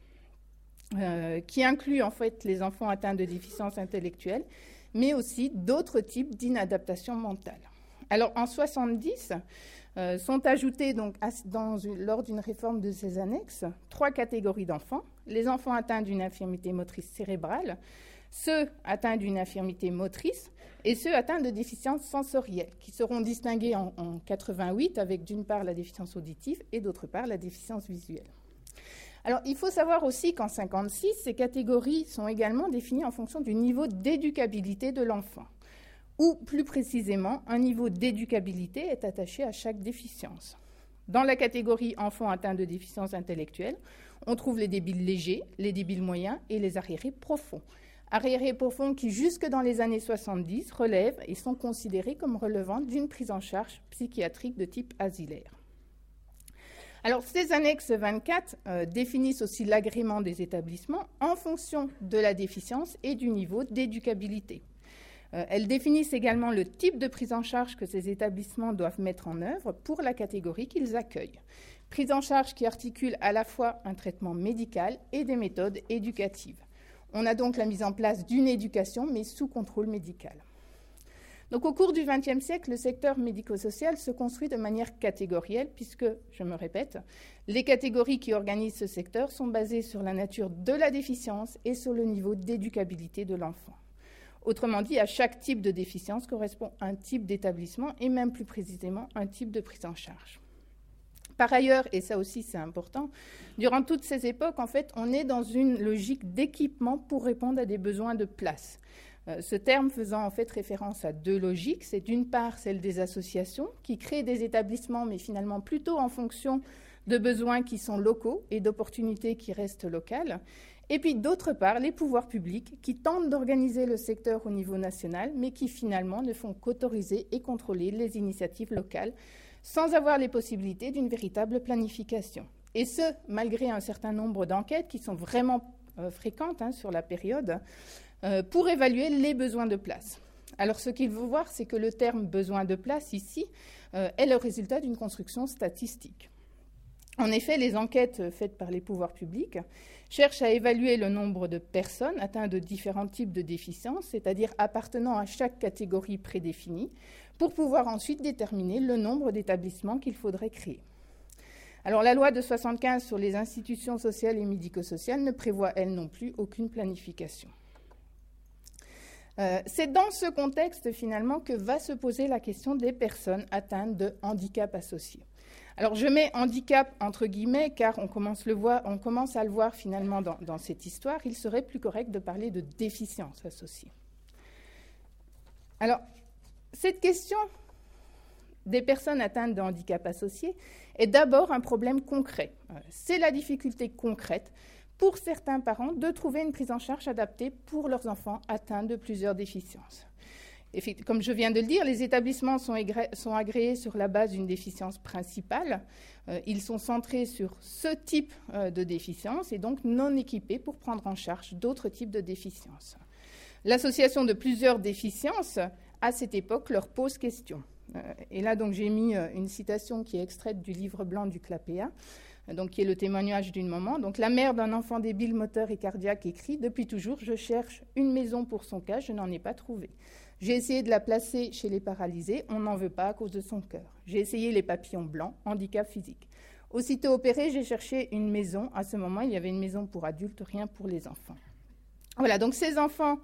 Speaker 5: Euh, qui inclut en fait les enfants atteints de déficience intellectuelle, mais aussi d'autres types d'inadaptation mentale. Alors en soixante-dix, euh, sont ajoutées donc, dans une, lors d'une réforme de ces annexes trois catégories d'enfants, les enfants atteints d'une infirmité motrice cérébrale, ceux atteints d'une infirmité motrice et ceux atteints de déficience sensorielle, qui seront distingués en, en quatre-vingt-huit avec d'une part la déficience auditive et d'autre part la déficience visuelle. Alors, il faut savoir aussi qu'en cinquante-six, ces catégories sont également définies en fonction du niveau d'éducabilité de l'enfant, ou plus précisément, un niveau d'éducabilité est attaché à chaque déficience. Dans la catégorie enfants atteints de déficience intellectuelle, on trouve les débiles légers, les débiles moyens et les arriérés profonds. Arriérés profonds qui, jusque dans les années soixante-dix, relèvent et sont considérés comme relevant d'une prise en charge psychiatrique de type asilaire. Alors, ces annexes vingt-quatre euh, définissent aussi l'agrément des établissements en fonction de la déficience et du niveau d'éducabilité. Euh, elles définissent également le type de prise en charge que ces établissements doivent mettre en œuvre pour la catégorie qu'ils accueillent. Prise en charge qui articule à la fois un traitement médical et des méthodes éducatives. On a donc la mise en place d'une éducation, mais sous contrôle médical. Donc, au cours du vingtième siècle, le secteur médico-social se construit de manière catégorielle, puisque, je me répète, les catégories qui organisent ce secteur sont basées sur la nature de la déficience et sur le niveau d'éducabilité de l'enfant. Autrement dit, à chaque type de déficience correspond un type d'établissement et même plus précisément un type de prise en charge. Par ailleurs, et ça aussi c'est important, durant toutes ces époques, en fait, on est dans une logique d'équipement pour répondre à des besoins de place. Ce terme faisant en fait référence à deux logiques, c'est d'une part celle des associations qui créent des établissements, mais finalement plutôt en fonction de besoins qui sont locaux et d'opportunités qui restent locales, et puis d'autre part les pouvoirs publics qui tentent d'organiser le secteur au niveau national, mais qui finalement ne font qu'autoriser et contrôler les initiatives locales, sans avoir les possibilités d'une véritable planification. Et ce, malgré un certain nombre d'enquêtes qui sont vraiment euh, fréquentes hein, sur la période, Euh, pour évaluer les besoins de place. Alors, ce qu'il faut voir, c'est que le terme « besoin de place » ici euh, est le résultat d'une construction statistique. En effet, les enquêtes faites par les pouvoirs publics cherchent à évaluer le nombre de personnes atteintes de différents types de déficiences, c'est-à-dire appartenant à chaque catégorie prédéfinie, pour pouvoir ensuite déterminer le nombre d'établissements qu'il faudrait créer. Alors, la loi de soixante-quinze sur les institutions sociales et médico-sociales ne prévoit, elle non plus, aucune planification. Euh, c'est dans ce contexte, finalement, que va se poser la question des personnes atteintes de handicap associé. Alors, je mets handicap entre guillemets, car on commence, le voir, on commence à le voir, finalement, dans, dans cette histoire. Il serait plus correct de parler de déficience associée. Alors, cette question des personnes atteintes de handicap associé est d'abord un problème concret. C'est la difficulté concrète pour certains parents de trouver une prise en charge adaptée pour leurs enfants atteints de plusieurs déficiences. Et comme je viens de le dire, les établissements sont, agré- sont agréés sur la base d'une déficience principale. Euh, ils sont centrés sur ce type euh, de déficience et donc non équipés pour prendre en charge d'autres types de déficiences. L'association de plusieurs déficiences, à cette époque, leur pose question. Euh, et là, donc, j'ai mis euh, une citation qui est extraite du livre blanc du CLAPEA, donc qui est le témoignage d'une maman. Donc, la mère d'un enfant débile moteur et cardiaque écrit « Depuis toujours, je cherche une maison pour son cas, je n'en ai pas trouvé. J'ai essayé de la placer chez les paralysés, on n'en veut pas à cause de son cœur. J'ai essayé les papillons blancs, handicap physique. Aussitôt opérée, j'ai cherché une maison. À ce moment, il y avait une maison pour adultes, rien pour les enfants. » Voilà, donc ces enfants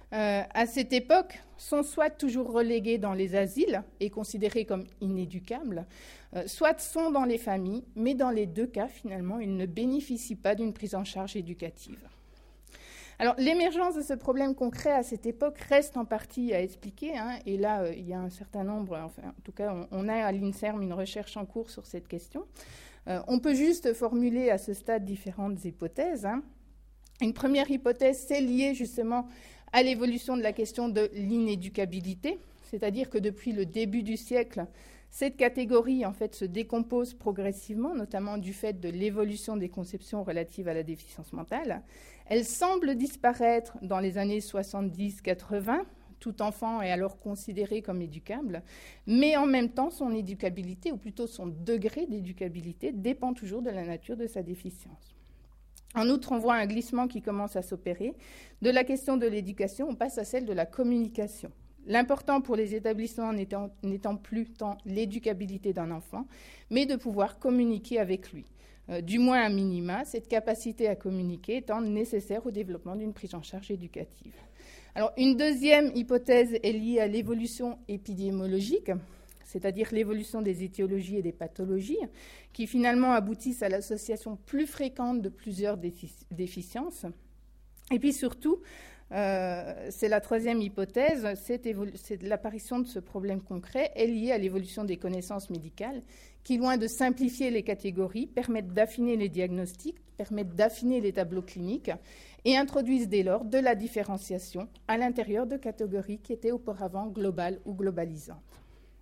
Speaker 5: euh, à cette époque, sont soit toujours relégués dans les asiles et considérés comme inéducables, euh, soit sont dans les familles, mais dans les deux cas, finalement, ils ne bénéficient pas d'une prise en charge éducative. Alors, l'émergence de ce problème concret à cette époque reste en partie à expliquer, hein, et là, euh, il y a un certain nombre, enfin, en tout cas, on, on a à l'INSERM une recherche en cours sur cette question. Euh, on peut juste formuler à ce stade différentes hypothèses. Hein. Une première hypothèse, c'est liée justement à l'évolution de la question de l'inéducabilité, c'est-à-dire que depuis le début du siècle, cette catégorie, en fait, se décompose progressivement, notamment du fait de l'évolution des conceptions relatives à la déficience mentale. Elle semble disparaître dans les années soixante-dix quatre-vingts. Tout enfant est alors considéré comme éducable, mais en même temps, son éducabilité, ou plutôt son degré d'éducabilité, dépend toujours de la nature de sa déficience. En outre, on voit un glissement qui commence à s'opérer. De la question de l'éducation, on passe à celle de la communication. L'important pour les établissements n'étant, n'étant plus tant l'éducabilité d'un enfant, mais de pouvoir communiquer avec lui. Euh, du moins à minima, cette capacité à communiquer étant nécessaire au développement d'une prise en charge éducative. Alors, une deuxième hypothèse est liée à l'évolution épidémiologique, c'est-à-dire l'évolution des étiologies et des pathologies, qui finalement aboutissent à l'association plus fréquente de plusieurs défic- déficiences. Et puis surtout, Euh, c'est la troisième hypothèse, c'est, évolu- c'est l'apparition de ce problème concret est liée à l'évolution des connaissances médicales qui, loin de simplifier les catégories, permettent d'affiner les diagnostics, permettent d'affiner les tableaux cliniques et introduisent dès lors de la différenciation à l'intérieur de catégories qui étaient auparavant globales ou globalisantes.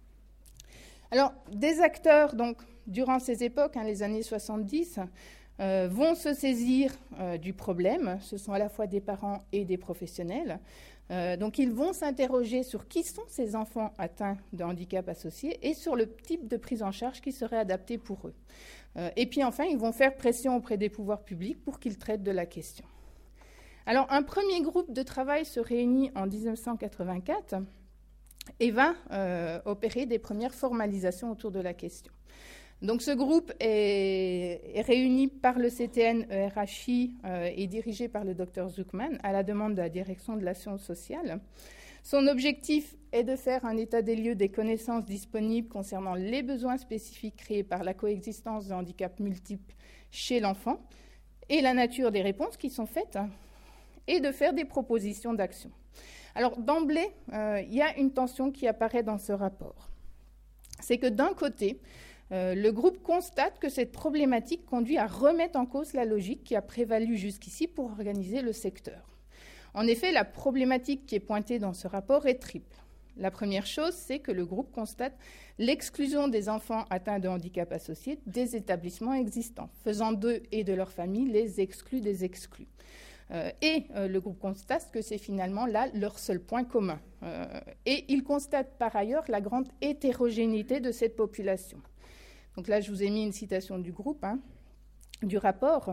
Speaker 5: Alors, des acteurs, donc, durant ces époques, hein, les années soixante-dix, Euh, vont se saisir euh, du problème. Ce sont à la fois des parents et des professionnels. Euh, donc, ils vont s'interroger sur qui sont ces enfants atteints de handicap associé et sur le type de prise en charge qui serait adapté pour eux. Euh, et puis, enfin, ils vont faire pression auprès des pouvoirs publics pour qu'ils traitent de la question. Alors, un premier groupe de travail se réunit en dix-neuf cent quatre-vingt-quatre et va euh, opérer des premières formalisations autour de la question. Donc, ce groupe est, est réuni par le C T N E R H I euh, et dirigé par le docteur Zuckman à la demande de la direction de l'action sociale. Son objectif est de faire un état des lieux des connaissances disponibles concernant les besoins spécifiques créés par la coexistence de handicaps multiples chez l'enfant et la nature des réponses qui sont faites, hein, et de faire des propositions d'action. Alors, d'emblée, euh, il y a une tension qui apparaît dans ce rapport. C'est que d'un côté, Euh, le groupe constate que cette problématique conduit à remettre en cause la logique qui a prévalu jusqu'ici pour organiser le secteur. En effet, la problématique qui est pointée dans ce rapport est triple. La première chose, c'est que le groupe constate l'exclusion des enfants atteints de handicap associé des établissements existants, faisant d'eux et de leurs familles les exclus des exclus. Euh, et euh, le groupe constate que c'est finalement là leur seul point commun. Euh, et il constate par ailleurs la grande hétérogénéité de cette population. Donc là, je vous ai mis une citation du groupe, hein, du rapport.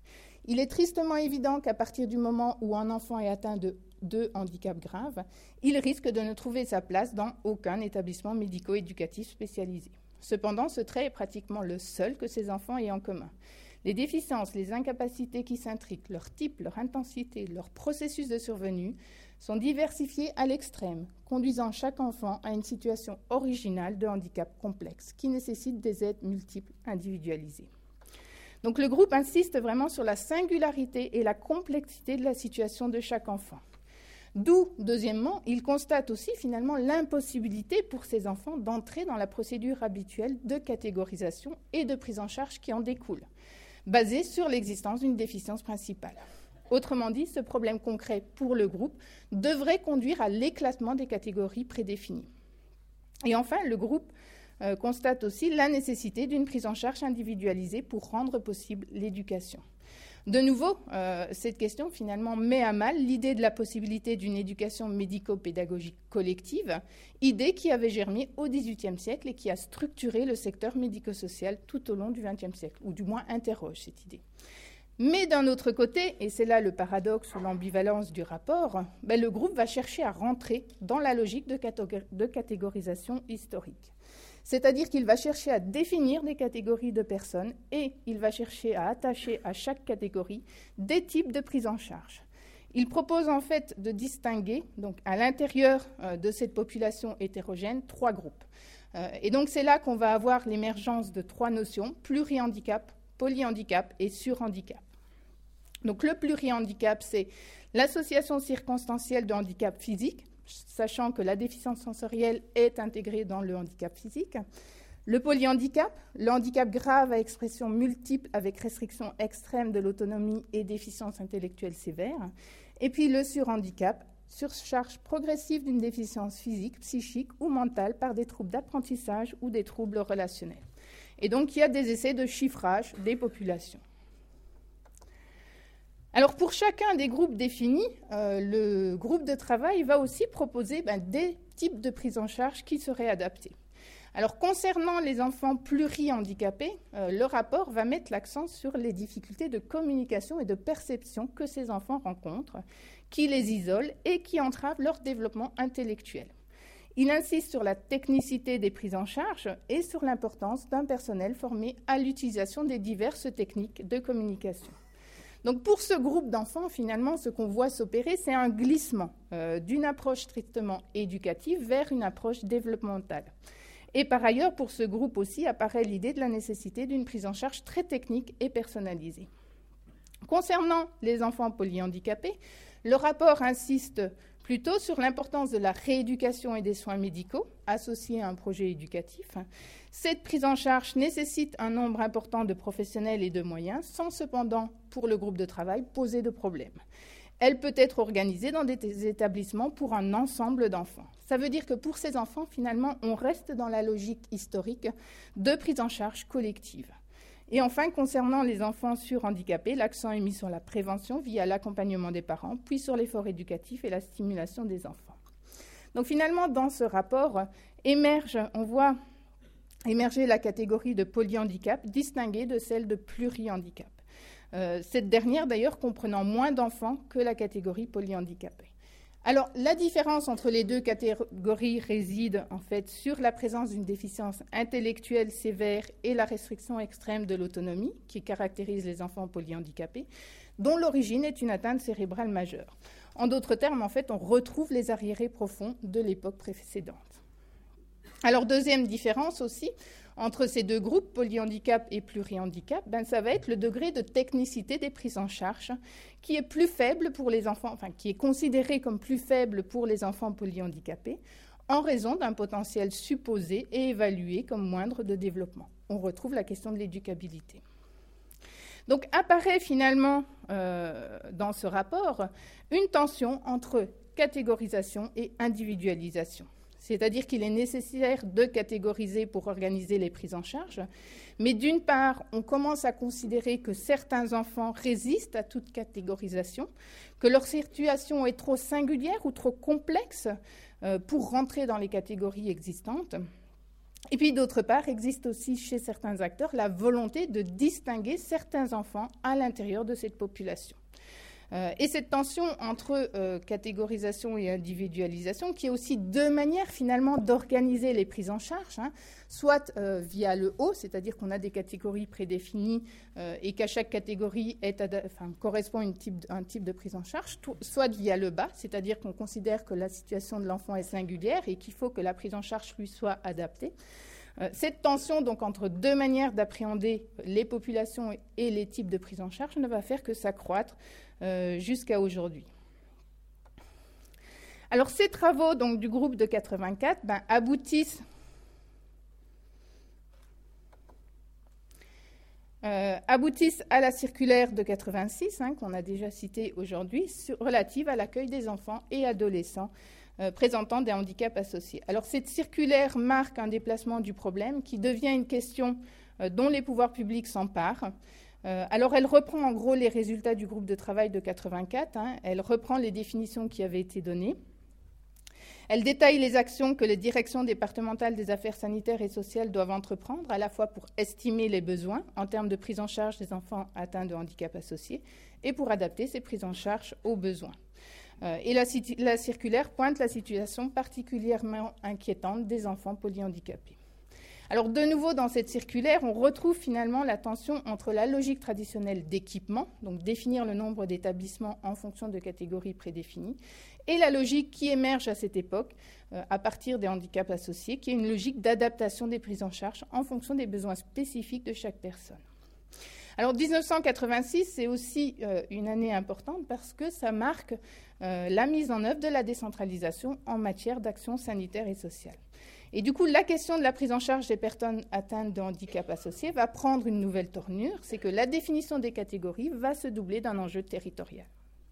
Speaker 5: « Il est tristement évident qu'à partir du moment où un enfant est atteint de deux handicaps graves, il risque de ne trouver sa place dans aucun établissement médico-éducatif spécialisé. Cependant, ce trait est pratiquement le seul que ces enfants aient en commun. Les déficiences, les incapacités qui s'intriquent, leur type, leur intensité, leur processus de survenue sont diversifiés à l'extrême, conduisant chaque enfant à une situation originale de handicap complexe qui nécessite des aides multiples individualisées. » Donc le groupe insiste vraiment sur la singularité et la complexité de la situation de chaque enfant. D'où, deuxièmement, il constate aussi finalement l'impossibilité pour ces enfants d'entrer dans la procédure habituelle de catégorisation et de prise en charge qui en découle, basée sur l'existence d'une déficience principale. Autrement dit, ce problème concret pour le groupe devrait conduire à l'éclatement des catégories prédéfinies. Et enfin, le groupe euh, constate aussi la nécessité d'une prise en charge individualisée pour rendre possible l'éducation. De nouveau, euh, cette question finalement met à mal l'idée de la possibilité d'une éducation médico-pédagogique collective, idée qui avait germé au dix-huitième siècle et qui a structuré le secteur médico-social tout au long du vingtième siècle, ou du moins interroge cette idée. Mais d'un autre côté, et c'est là le paradoxe ou l'ambivalence du rapport, ben le groupe va chercher à rentrer dans la logique de, catég- de catégorisation historique. C'est-à-dire qu'il va chercher à définir des catégories de personnes et il va chercher à attacher à chaque catégorie des types de prise en charge. Il propose en fait de distinguer, donc à l'intérieur euh, de cette population hétérogène, trois groupes. Euh, et donc c'est là qu'on va avoir l'émergence de trois notions, plurihandicap, polyhandicap et surhandicap. Donc le plurihandicap, c'est l'association circonstancielle de handicap physique, sachant que la déficience sensorielle est intégrée dans le handicap physique. Le polyhandicap, le handicap grave à expression multiple avec restriction extrême de l'autonomie et déficience intellectuelle sévère. Et puis le surhandicap, surcharge progressive d'une déficience physique, psychique ou mentale par des troubles d'apprentissage ou des troubles relationnels. Et donc il y a des essais de chiffrage des populations. Alors pour chacun des groupes définis, euh, le groupe de travail va aussi proposer ben, des types de prise en charge qui seraient adaptés. Alors concernant les enfants plurihandicapés, euh, le rapport va mettre l'accent sur les difficultés de communication et de perception que ces enfants rencontrent, qui les isolent et qui entravent leur développement intellectuel. Il insiste sur la technicité des prises en charge et sur l'importance d'un personnel formé à l'utilisation des diverses techniques de communication. Donc pour ce groupe d'enfants, finalement, ce qu'on voit s'opérer, c'est un glissement euh, d'une approche strictement éducative vers une approche développementale. Et par ailleurs, pour ce groupe aussi, apparaît l'idée de la nécessité d'une prise en charge très technique et personnalisée. Concernant les enfants polyhandicapés, le rapport insiste plutôt sur l'importance de la rééducation et des soins médicaux associés à un projet éducatif. Cette prise en charge nécessite un nombre important de professionnels et de moyens, sans cependant, pour le groupe de travail, poser de problème. Elle peut être organisée dans des établissements pour un ensemble d'enfants. Ça veut dire que pour ces enfants, finalement, on reste dans la logique historique de prise en charge collective. Et enfin, concernant les enfants surhandicapés, l'accent est mis sur la prévention via l'accompagnement des parents, puis sur l'effort éducatif et la stimulation des enfants. Donc finalement, dans ce rapport, émerge, on voit émerger la catégorie de polyhandicap distinguée de celle de plurihandicap. Euh, cette dernière, d'ailleurs, comprenant moins d'enfants que la catégorie polyhandicapée. Alors, la différence entre les deux catégories réside en fait sur la présence d'une déficience intellectuelle sévère et la restriction extrême de l'autonomie qui caractérise les enfants polyhandicapés, dont l'origine est une atteinte cérébrale majeure. En d'autres termes, en fait, on retrouve les arriérés profonds de l'époque précédente. Alors, deuxième différence aussi entre ces deux groupes, polyhandicap et plurihandicap, ben, ça va être le degré de technicité des prises en charge qui est plus faible pour les enfants, enfin qui est considéré comme plus faible pour les enfants polyhandicapés en raison d'un potentiel supposé et évalué comme moindre de développement. On retrouve la question de l'éducabilité. Donc apparaît finalement euh, dans ce rapport une tension entre catégorisation et individualisation. C'est-à-dire qu'il est nécessaire de catégoriser pour organiser les prises en charge. Mais d'une part, on commence à considérer que certains enfants résistent à toute catégorisation, que leur situation est trop singulière ou trop complexe euh, pour rentrer dans les catégories existantes. Et puis d'autre part, existe aussi chez certains acteurs la volonté de distinguer certains enfants à l'intérieur de cette population. Euh, et cette tension entre euh, catégorisation et individualisation, qui est aussi deux manières finalement d'organiser les prises en charge, hein, soit euh, via le haut, c'est-à-dire qu'on a des catégories prédéfinies euh, et qu'à chaque catégorie est ad- enfin, correspond une type, un type de prise en charge, tout, soit via le bas, c'est-à-dire qu'on considère que la situation de l'enfant est singulière et qu'il faut que la prise en charge lui soit adaptée. Euh, cette tension donc entre deux manières d'appréhender les populations et les types de prise en charge ne va faire que s'accroître euh, jusqu'à aujourd'hui. Alors ces travaux donc, du groupe de quatre-vingt-quatre ben, aboutissent, euh, aboutissent à la circulaire de quatre-vingt-six hein, qu'on a déjà citée aujourd'hui relative à l'accueil des enfants et adolescents Euh, présentant des handicaps associés. Alors cette circulaire marque un déplacement du problème qui devient une question euh, dont les pouvoirs publics s'emparent. Euh, alors elle reprend en gros les résultats du groupe de travail de quatre-vingt-quatre, hein, elle reprend les définitions qui avaient été données. Elle détaille les actions que les directions départementales des affaires sanitaires et sociales doivent entreprendre, à la fois pour estimer les besoins en termes de prise en charge des enfants atteints de handicap associés et pour adapter ces prises en charge aux besoins. Et la, la circulaire pointe la situation particulièrement inquiétante des enfants polyhandicapés. Alors de nouveau, dans cette circulaire, on retrouve finalement la tension entre la logique traditionnelle d'équipement, donc définir le nombre d'établissements en fonction de catégories prédéfinies, et la logique qui émerge à cette époque, euh, à partir des handicaps associés, qui est une logique d'adaptation des prises en charge en fonction des besoins spécifiques de chaque personne. Alors dix-neuf cent quatre-vingt-six, c'est aussi euh, une année importante parce que ça marque euh, la mise en œuvre de la décentralisation en matière d'action sanitaire et sociale. Et du coup, la question de la prise en charge des personnes atteintes de handicap associés va prendre une nouvelle tournure, c'est que la définition des catégories va se doubler d'un enjeu territorial.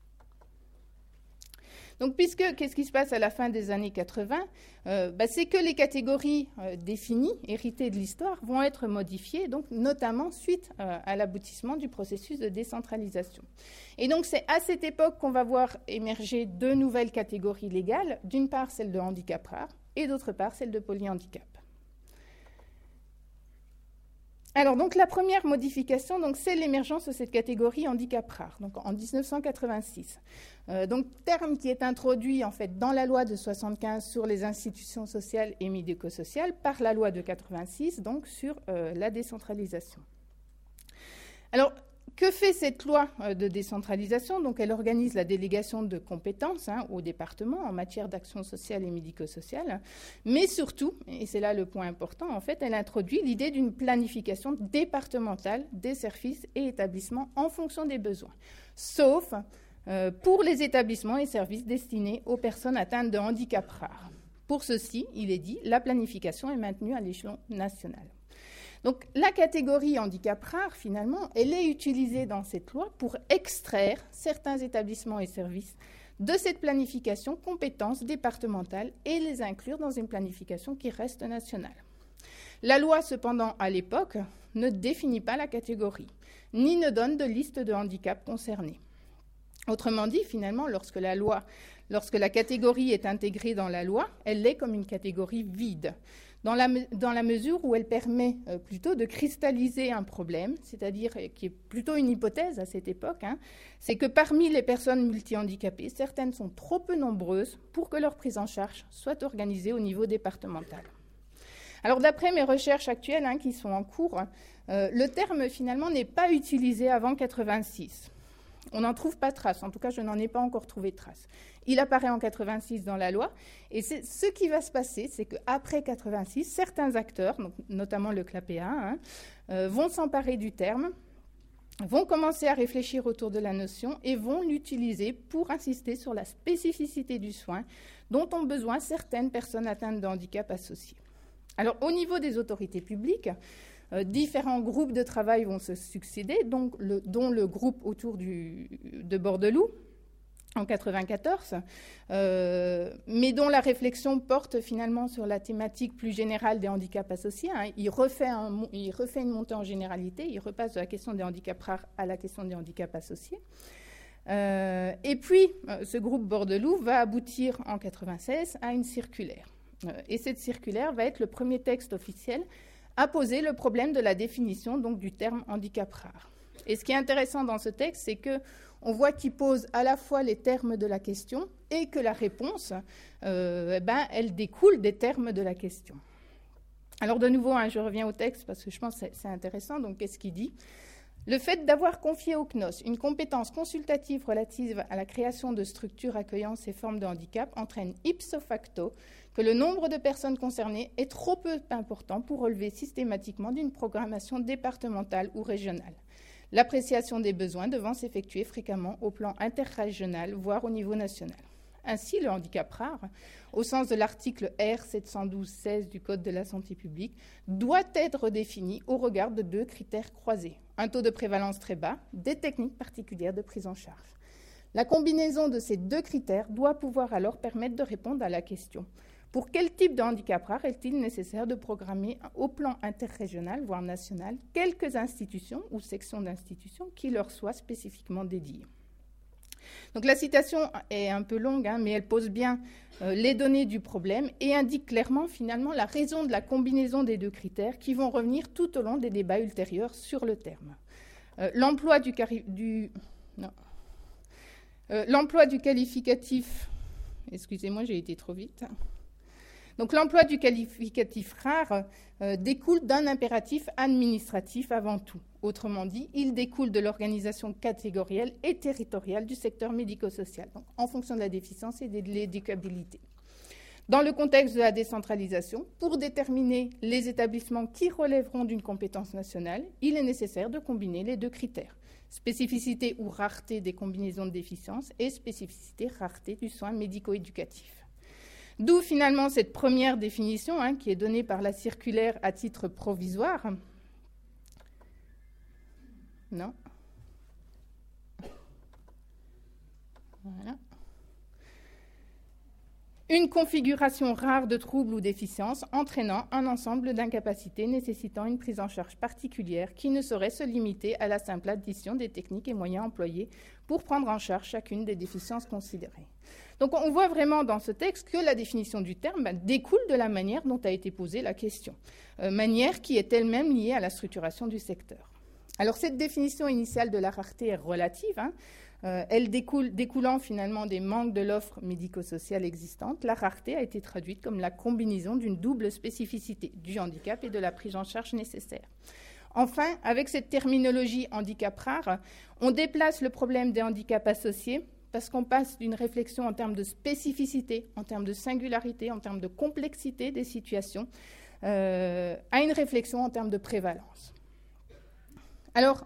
Speaker 5: Donc, puisque, qu'est-ce qui se passe à la fin des années quatre-vingts euh, bah, c'est que les catégories euh, définies, héritées de l'histoire, vont être modifiées, donc, notamment suite euh, à l'aboutissement du processus de décentralisation. Et donc, c'est à cette époque qu'on va voir émerger deux nouvelles catégories légales, d'une part celle de handicap rare, et d'autre part celle de polyhandicap. Alors, donc, la première modification, donc, c'est l'émergence de cette catégorie handicap rare, donc en dix-neuf cent quatre-vingt-six. Euh, donc, terme qui est introduit, en fait, dans la loi de soixante-quinze sur les institutions sociales et médico-sociales, par la loi de quatre-vingt-six, donc, sur euh, la décentralisation. Alors, que fait cette loi de décentralisation? Donc, elle organise la délégation de compétences hein, aux départements en matière d'action sociale et médico-sociale, mais surtout, et c'est là le point important, en fait, elle introduit l'idée d'une planification départementale des services et établissements en fonction des besoins, sauf euh, pour les établissements et services destinés aux personnes atteintes de handicap rare. Pour ceci, il est dit, la planification est maintenue à l'échelon national. Donc, la catégorie handicap rare, finalement, elle est utilisée dans cette loi pour extraire certains établissements et services de cette planification compétences départementales et les inclure dans une planification qui reste nationale. La loi, cependant, à l'époque, ne définit pas la catégorie, ni ne donne de liste de handicaps concernés. Autrement dit, finalement, lorsque la loi, lorsque la catégorie est intégrée dans la loi, elle est comme une catégorie vide. Dans la, dans la mesure où elle permet euh, plutôt de cristalliser un problème, c'est-à-dire euh, qui est plutôt une hypothèse à cette époque, hein, c'est que parmi les personnes multihandicapées, certaines sont trop peu nombreuses pour que leur prise en charge soit organisée au niveau départemental. Alors d'après mes recherches actuelles hein, qui sont en cours, euh, le terme finalement n'est pas utilisé avant quatre-vingt-six. On n'en trouve pas trace, en tout cas je n'en ai pas encore trouvé trace. Il apparaît en quatre-vingt-six dans la loi, et c'est, ce qui va se passer, c'est qu'après quatre-vingt-six, certains acteurs, donc notamment le CLAPEA, hein, euh, vont s'emparer du terme, vont commencer à réfléchir autour de la notion et vont l'utiliser pour insister sur la spécificité du soin dont ont besoin certaines personnes atteintes de handicap associés. Alors au niveau des autorités publiques, Euh, différents groupes de travail vont se succéder, donc le, dont le groupe autour du, de Bordeloup en quatre-vingt-quatorze, euh, mais dont la réflexion porte finalement sur la thématique plus générale des handicaps associés. Hein. Il, refait un, il refait une montée en généralité, il repasse de la question des handicaps rares à la question des handicaps associés. Euh, et puis, euh, ce groupe Bordeloup va aboutir en quatre-vingt-seize à une circulaire. Euh, et cette circulaire va être le premier texte officiel à poser le problème de la définition donc, du terme handicap rare. Et ce qui est intéressant dans ce texte, c'est qu'on voit qu'il pose à la fois les termes de la question et que la réponse, euh, eh ben, elle découle des termes de la question. Alors de nouveau, hein, je reviens au texte parce que je pense que c'est, c'est intéressant. Donc qu'est-ce qu'il dit ? Le fait d'avoir confié au C N O S une compétence consultative relative à la création de structures accueillant ces formes de handicap entraîne ipso facto que le nombre de personnes concernées est trop peu important pour relever systématiquement d'une programmation départementale ou régionale. L'appréciation des besoins devant s'effectuer fréquemment au plan interrégional, voire au niveau national. Ainsi, le handicap rare, au sens de l'article R sept cent douze seize du Code de la santé publique, doit être défini au regard de deux critères croisés. Un taux de prévalence très bas, des techniques particulières de prise en charge. La combinaison de ces deux critères doit pouvoir alors permettre de répondre à la question: pour quel type de handicap rare est-il nécessaire de programmer au plan interrégional, voire national, quelques institutions ou sections d'institutions qui leur soient spécifiquement dédiées? Donc la citation est un peu longue, hein, mais elle pose bien euh, les données du problème et indique clairement finalement la raison de la combinaison des deux critères qui vont revenir tout au long des débats ultérieurs sur le terme. Euh, l'emploi du, cari- du, non. Euh, l'emploi du qualificatif, excusez-moi, j'ai été trop vite. Donc l'emploi du qualificatif rare euh, découle d'un impératif administratif avant tout. Autrement dit, il découle de l'organisation catégorielle et territoriale du secteur médico-social, donc en fonction de la déficience et de l'éducabilité. Dans le contexte de la décentralisation, pour déterminer les établissements qui relèveront d'une compétence nationale, il est nécessaire de combiner les deux critères. Spécificité ou rareté des combinaisons de déficience et spécificité, rareté du soin médico-éducatif. D'où finalement cette première définition hein, qui est donnée par la circulaire à titre provisoire. Non. Voilà. Une configuration rare de troubles ou déficiences entraînant un ensemble d'incapacités nécessitant une prise en charge particulière qui ne saurait se limiter à la simple addition des techniques et moyens employés pour prendre en charge chacune des déficiences considérées. Donc on voit vraiment dans ce texte que la définition du terme ben, découle de la manière dont a été posée la question, euh, manière qui est elle-même liée à la structuration du secteur. Alors cette définition initiale de la rareté est relative, hein, Euh, elle découle, découlant finalement des manques de l'offre médico-sociale existante. La rareté a été traduite comme la combinaison d'une double spécificité, du handicap et de la prise en charge nécessaire. Enfin, avec cette terminologie handicap rare, on déplace le problème des handicaps associés parce qu'on passe d'une réflexion en termes de spécificité, en termes de singularité, en termes de complexité des situations, euh, à une réflexion en termes de prévalence. Alors,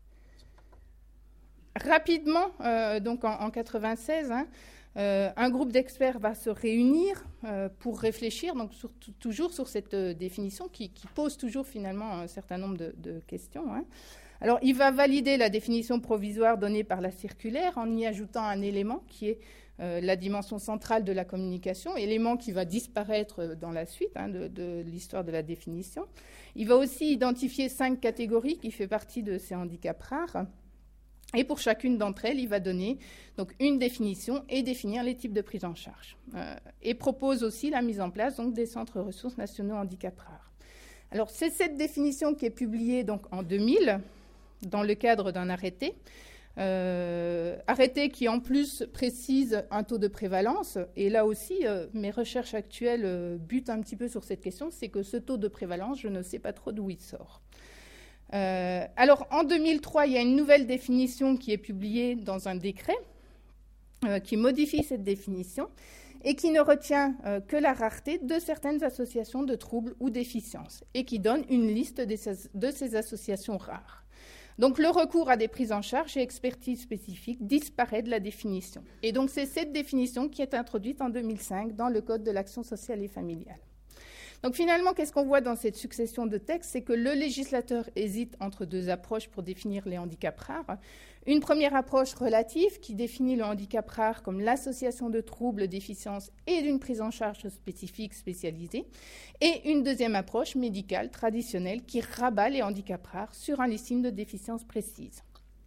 Speaker 5: rapidement, euh, donc en, en quatre-vingt-seize, hein, euh, un groupe d'experts va se réunir euh, pour réfléchir, donc sur, toujours sur cette euh, définition qui, qui pose toujours finalement un certain nombre de, de questions. Hein. Alors, il va valider la définition provisoire donnée par la circulaire en y ajoutant un élément qui est euh, la dimension centrale de la communication, élément qui va disparaître dans la suite hein, de, de l'histoire de la définition. Il va aussi identifier cinq catégories qui font partie de ces handicaps rares. Et pour chacune d'entre elles, il va donner donc, une définition et définir les types de prise en charge. Euh, et propose aussi la mise en place donc, des centres ressources nationaux handicap rares. Alors, c'est cette définition qui est publiée donc, en deux mille dans le cadre d'un arrêté. Euh, arrêté qui, en plus, précise un taux de prévalence. Et là aussi, euh, mes recherches actuelles euh, butent un petit peu sur cette question. C'est que ce taux de prévalence, je ne sais pas trop d'où il sort. Euh, alors, en deux mille trois, il y a une nouvelle définition qui est publiée dans un décret euh, qui modifie cette définition et qui ne retient euh, que la rareté de certaines associations de troubles ou déficiences et qui donne une liste de ces, de ces associations rares. Donc, le recours à des prises en charge et expertises spécifiques disparaît de la définition. Et donc, c'est cette définition qui est introduite en deux mille cinq dans le Code de l'action sociale et familiale. Donc finalement, qu'est-ce qu'on voit dans cette succession de textes? C'est que le législateur hésite entre deux approches pour définir les handicaps rares. Une première approche relative qui définit le handicap rare comme l'association de troubles, déficiences et d'une prise en charge spécifique spécialisée. Et une deuxième approche médicale traditionnelle qui rabat les handicaps rares sur un listing de déficiences précises.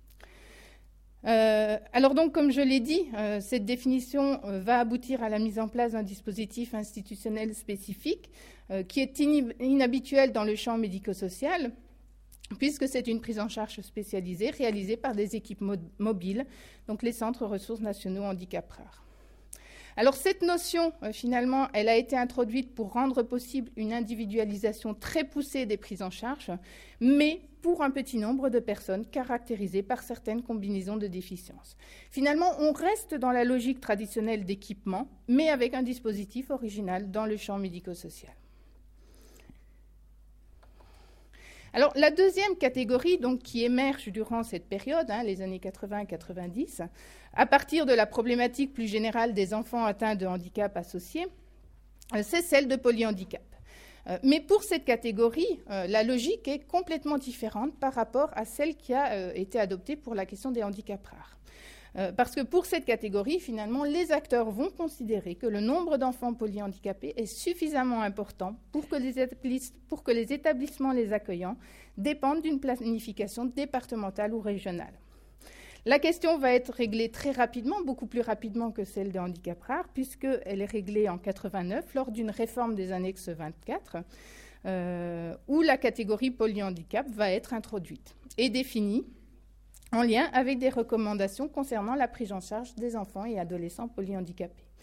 Speaker 5: Euh, alors donc, comme je l'ai dit, euh, cette définition euh, va aboutir à la mise en place d'un dispositif institutionnel spécifique euh, qui est inib- inhabituel dans le champ médico-social, puisque c'est une prise en charge spécialisée réalisée par des équipes mo- mobiles, donc les centres ressources nationaux handicap rares. Alors cette notion, euh, finalement, elle a été introduite pour rendre possible une individualisation très poussée des prises en charge, mais pour un petit nombre de personnes caractérisées par certaines combinaisons de déficiences. Finalement, on reste dans la logique traditionnelle d'équipement, mais avec un dispositif original dans le champ médico-social. Alors, la deuxième catégorie donc, qui émerge durant cette période, hein, les années quatre-vingts quatre-vingt-dix, à partir de la problématique plus générale des enfants atteints de handicap associés, euh, c'est celle de polyhandicap. Euh, mais pour cette catégorie, euh, la logique est complètement différente par rapport à celle qui a euh, été adoptée pour la question des handicaps rares. Euh, parce que pour cette catégorie, finalement, les acteurs vont considérer que le nombre d'enfants polyhandicapés est suffisamment important pour que les, établis- pour que les établissements les accueillant dépendent d'une planification départementale ou régionale. La question va être réglée très rapidement, beaucoup plus rapidement que celle des handicaps rares, puisqu'elle est réglée en quatre-vingt-neuf lors d'une réforme des annexes vingt-quatre, euh, où la catégorie polyhandicap va être introduite et définie en lien avec des recommandations concernant la prise en charge des enfants et adolescents polyhandicapés.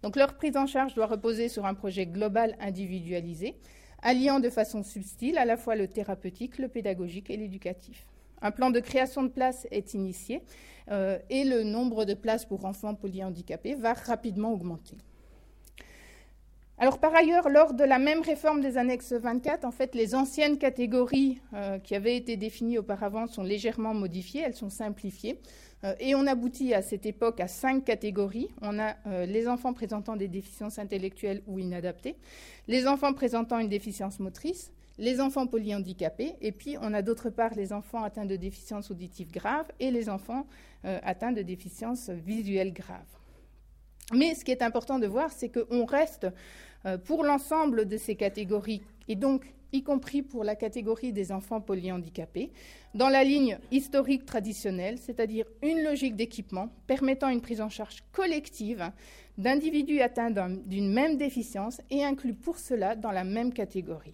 Speaker 5: Donc leur prise en charge doit reposer sur un projet global individualisé, alliant de façon subtile à la fois le thérapeutique, le pédagogique et l'éducatif. Un plan de création de places est initié euh, et le nombre de places pour enfants polyhandicapés va rapidement augmenter. Alors par ailleurs, lors de la même réforme des annexes vingt-quatre, en fait, les anciennes catégories euh, qui avaient été définies auparavant sont légèrement modifiées, elles sont simplifiées. Euh, et on aboutit à cette époque à cinq catégories. On a euh, les enfants présentant des déficiences intellectuelles ou inadaptées, les enfants présentant une déficience motrice, les enfants polyhandicapés, et puis on a d'autre part les enfants atteints de déficience auditive grave et les enfants euh, atteints de déficience visuelle grave. Mais ce qui est important de voir, c'est qu'on reste euh, pour l'ensemble de ces catégories, et donc y compris pour la catégorie des enfants polyhandicapés, dans la ligne historique traditionnelle, c'est-à-dire une logique d'équipement permettant une prise en charge collective d'individus atteints d'une même déficience et inclus pour cela dans la même catégorie.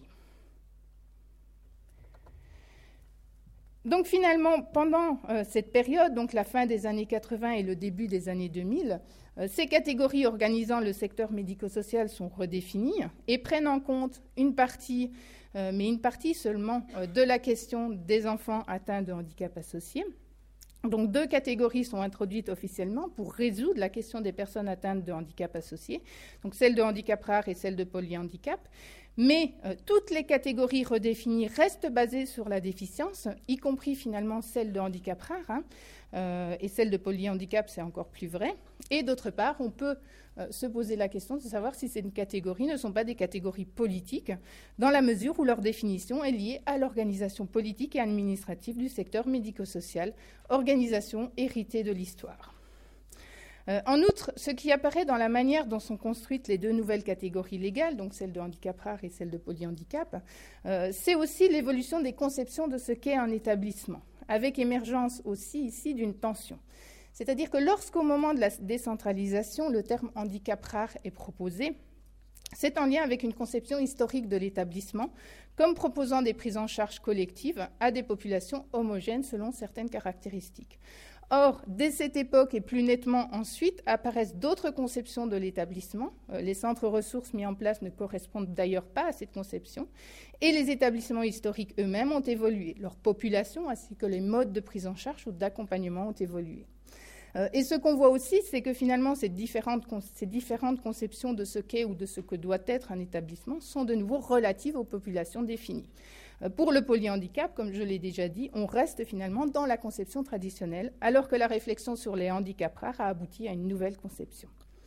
Speaker 5: Donc finalement, pendant euh, cette période, donc la fin des années quatre-vingts et le début des années deux mille, euh, ces catégories organisant le secteur médico-social sont redéfinies et prennent en compte une partie, euh, mais une partie seulement, euh, de la question des enfants atteints de handicap associés. Donc deux catégories sont introduites officiellement pour résoudre la question des personnes atteintes de handicap associés, donc celle de handicap rare et celle de polyhandicap. Mais euh, toutes les catégories redéfinies restent basées sur la déficience, y compris finalement celle de handicap rare, hein, euh, et celle de polyhandicap, c'est encore plus vrai. Et d'autre part, on peut euh, se poser la question de savoir si ces catégories ne sont pas des catégories politiques, dans la mesure où leur définition est liée à l'organisation politique et administrative du secteur médico-social, organisation héritée de l'histoire. Euh, en outre, ce qui apparaît dans la manière dont sont construites les deux nouvelles catégories légales, donc celle de handicap rare et celle de polyhandicap, euh, c'est aussi l'évolution des conceptions de ce qu'est un établissement, avec émergence aussi ici d'une tension. C'est-à-dire que lorsqu'au moment de la décentralisation, le terme handicap rare est proposé, c'est en lien avec une conception historique de l'établissement, comme proposant des prises en charge collectives à des populations homogènes selon certaines caractéristiques. Or, dès cette époque et plus nettement ensuite, apparaissent d'autres conceptions de l'établissement. Euh, les centres ressources mis en place ne correspondent d'ailleurs pas à cette conception. Et les établissements historiques eux-mêmes ont évolué. Leur population ainsi que les modes de prise en charge ou d'accompagnement ont évolué. Euh, et ce qu'on voit aussi, c'est que finalement, ces différentes, ces différentes conceptions de ce qu'est ou de ce que doit être un établissement sont de nouveau relatives aux populations définies. Pour le polyhandicap, comme je l'ai déjà dit, on reste finalement dans la conception traditionnelle, alors que la réflexion sur les handicaps rares a abouti à une nouvelle conception.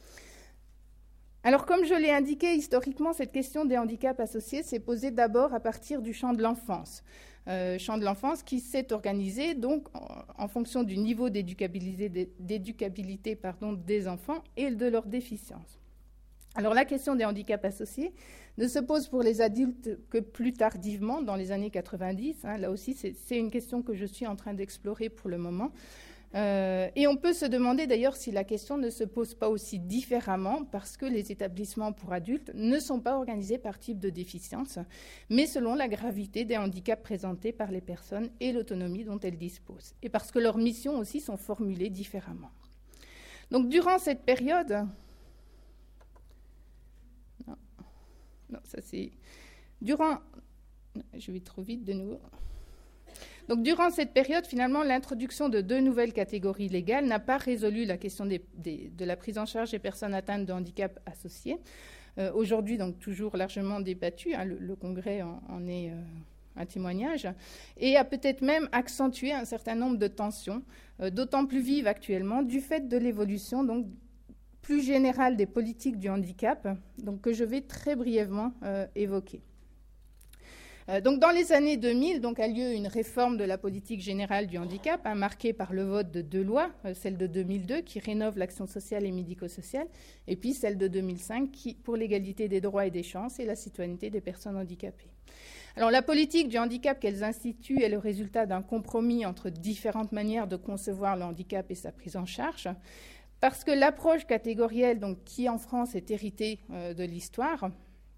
Speaker 5: Alors, comme je l'ai indiqué, historiquement, cette question des handicaps associés s'est posée d'abord à partir du champ de l'enfance. Euh, champ de l'enfance qui s'est organisé donc en, en fonction du niveau d'éducabilité, d'éducabilité pardon, des enfants et de leur déficience. Alors la question des handicaps associés ne se pose pour les adultes que plus tardivement, dans les années quatre-vingt-dix. Hein, là aussi, c'est, c'est une question que je suis en train d'explorer pour le moment. Euh, et on peut se demander d'ailleurs si la question ne se pose pas aussi différemment, parce que les établissements pour adultes ne sont pas organisés par type de déficience, mais selon la gravité des handicaps présentés par les personnes et l'autonomie dont elles disposent. Et parce que leurs missions aussi sont formulées différemment. Donc durant cette période... Non, ça c'est... Durant... Je vais trop vite de nouveau. Donc, durant cette période, finalement, l'introduction de deux nouvelles catégories légales n'a pas résolu la question des, des, de la prise en charge des personnes atteintes de handicap associés. Euh, aujourd'hui, donc, toujours largement débattue, hein, le, le Congrès en, en est euh, un témoignage, et a peut-être même accentué un certain nombre de tensions, euh, d'autant plus vives actuellement, du fait de l'évolution, donc, plus générale des politiques du handicap, donc que je vais très brièvement euh, évoquer. Euh, donc dans les années deux mille, donc, a lieu une réforme de la politique générale du handicap, hein, marquée par le vote de deux lois, euh, celle de deux mille deux qui rénove l'action sociale et médico-sociale, et puis celle de deux mille cinq qui, pour l'égalité des droits et des chances et la citoyenneté des personnes handicapées. Alors la politique du handicap qu'elles instituent est le résultat d'un compromis entre différentes manières de concevoir le handicap et sa prise en charge. Parce que l'approche catégorielle, donc, qui en France est héritée euh, de l'histoire,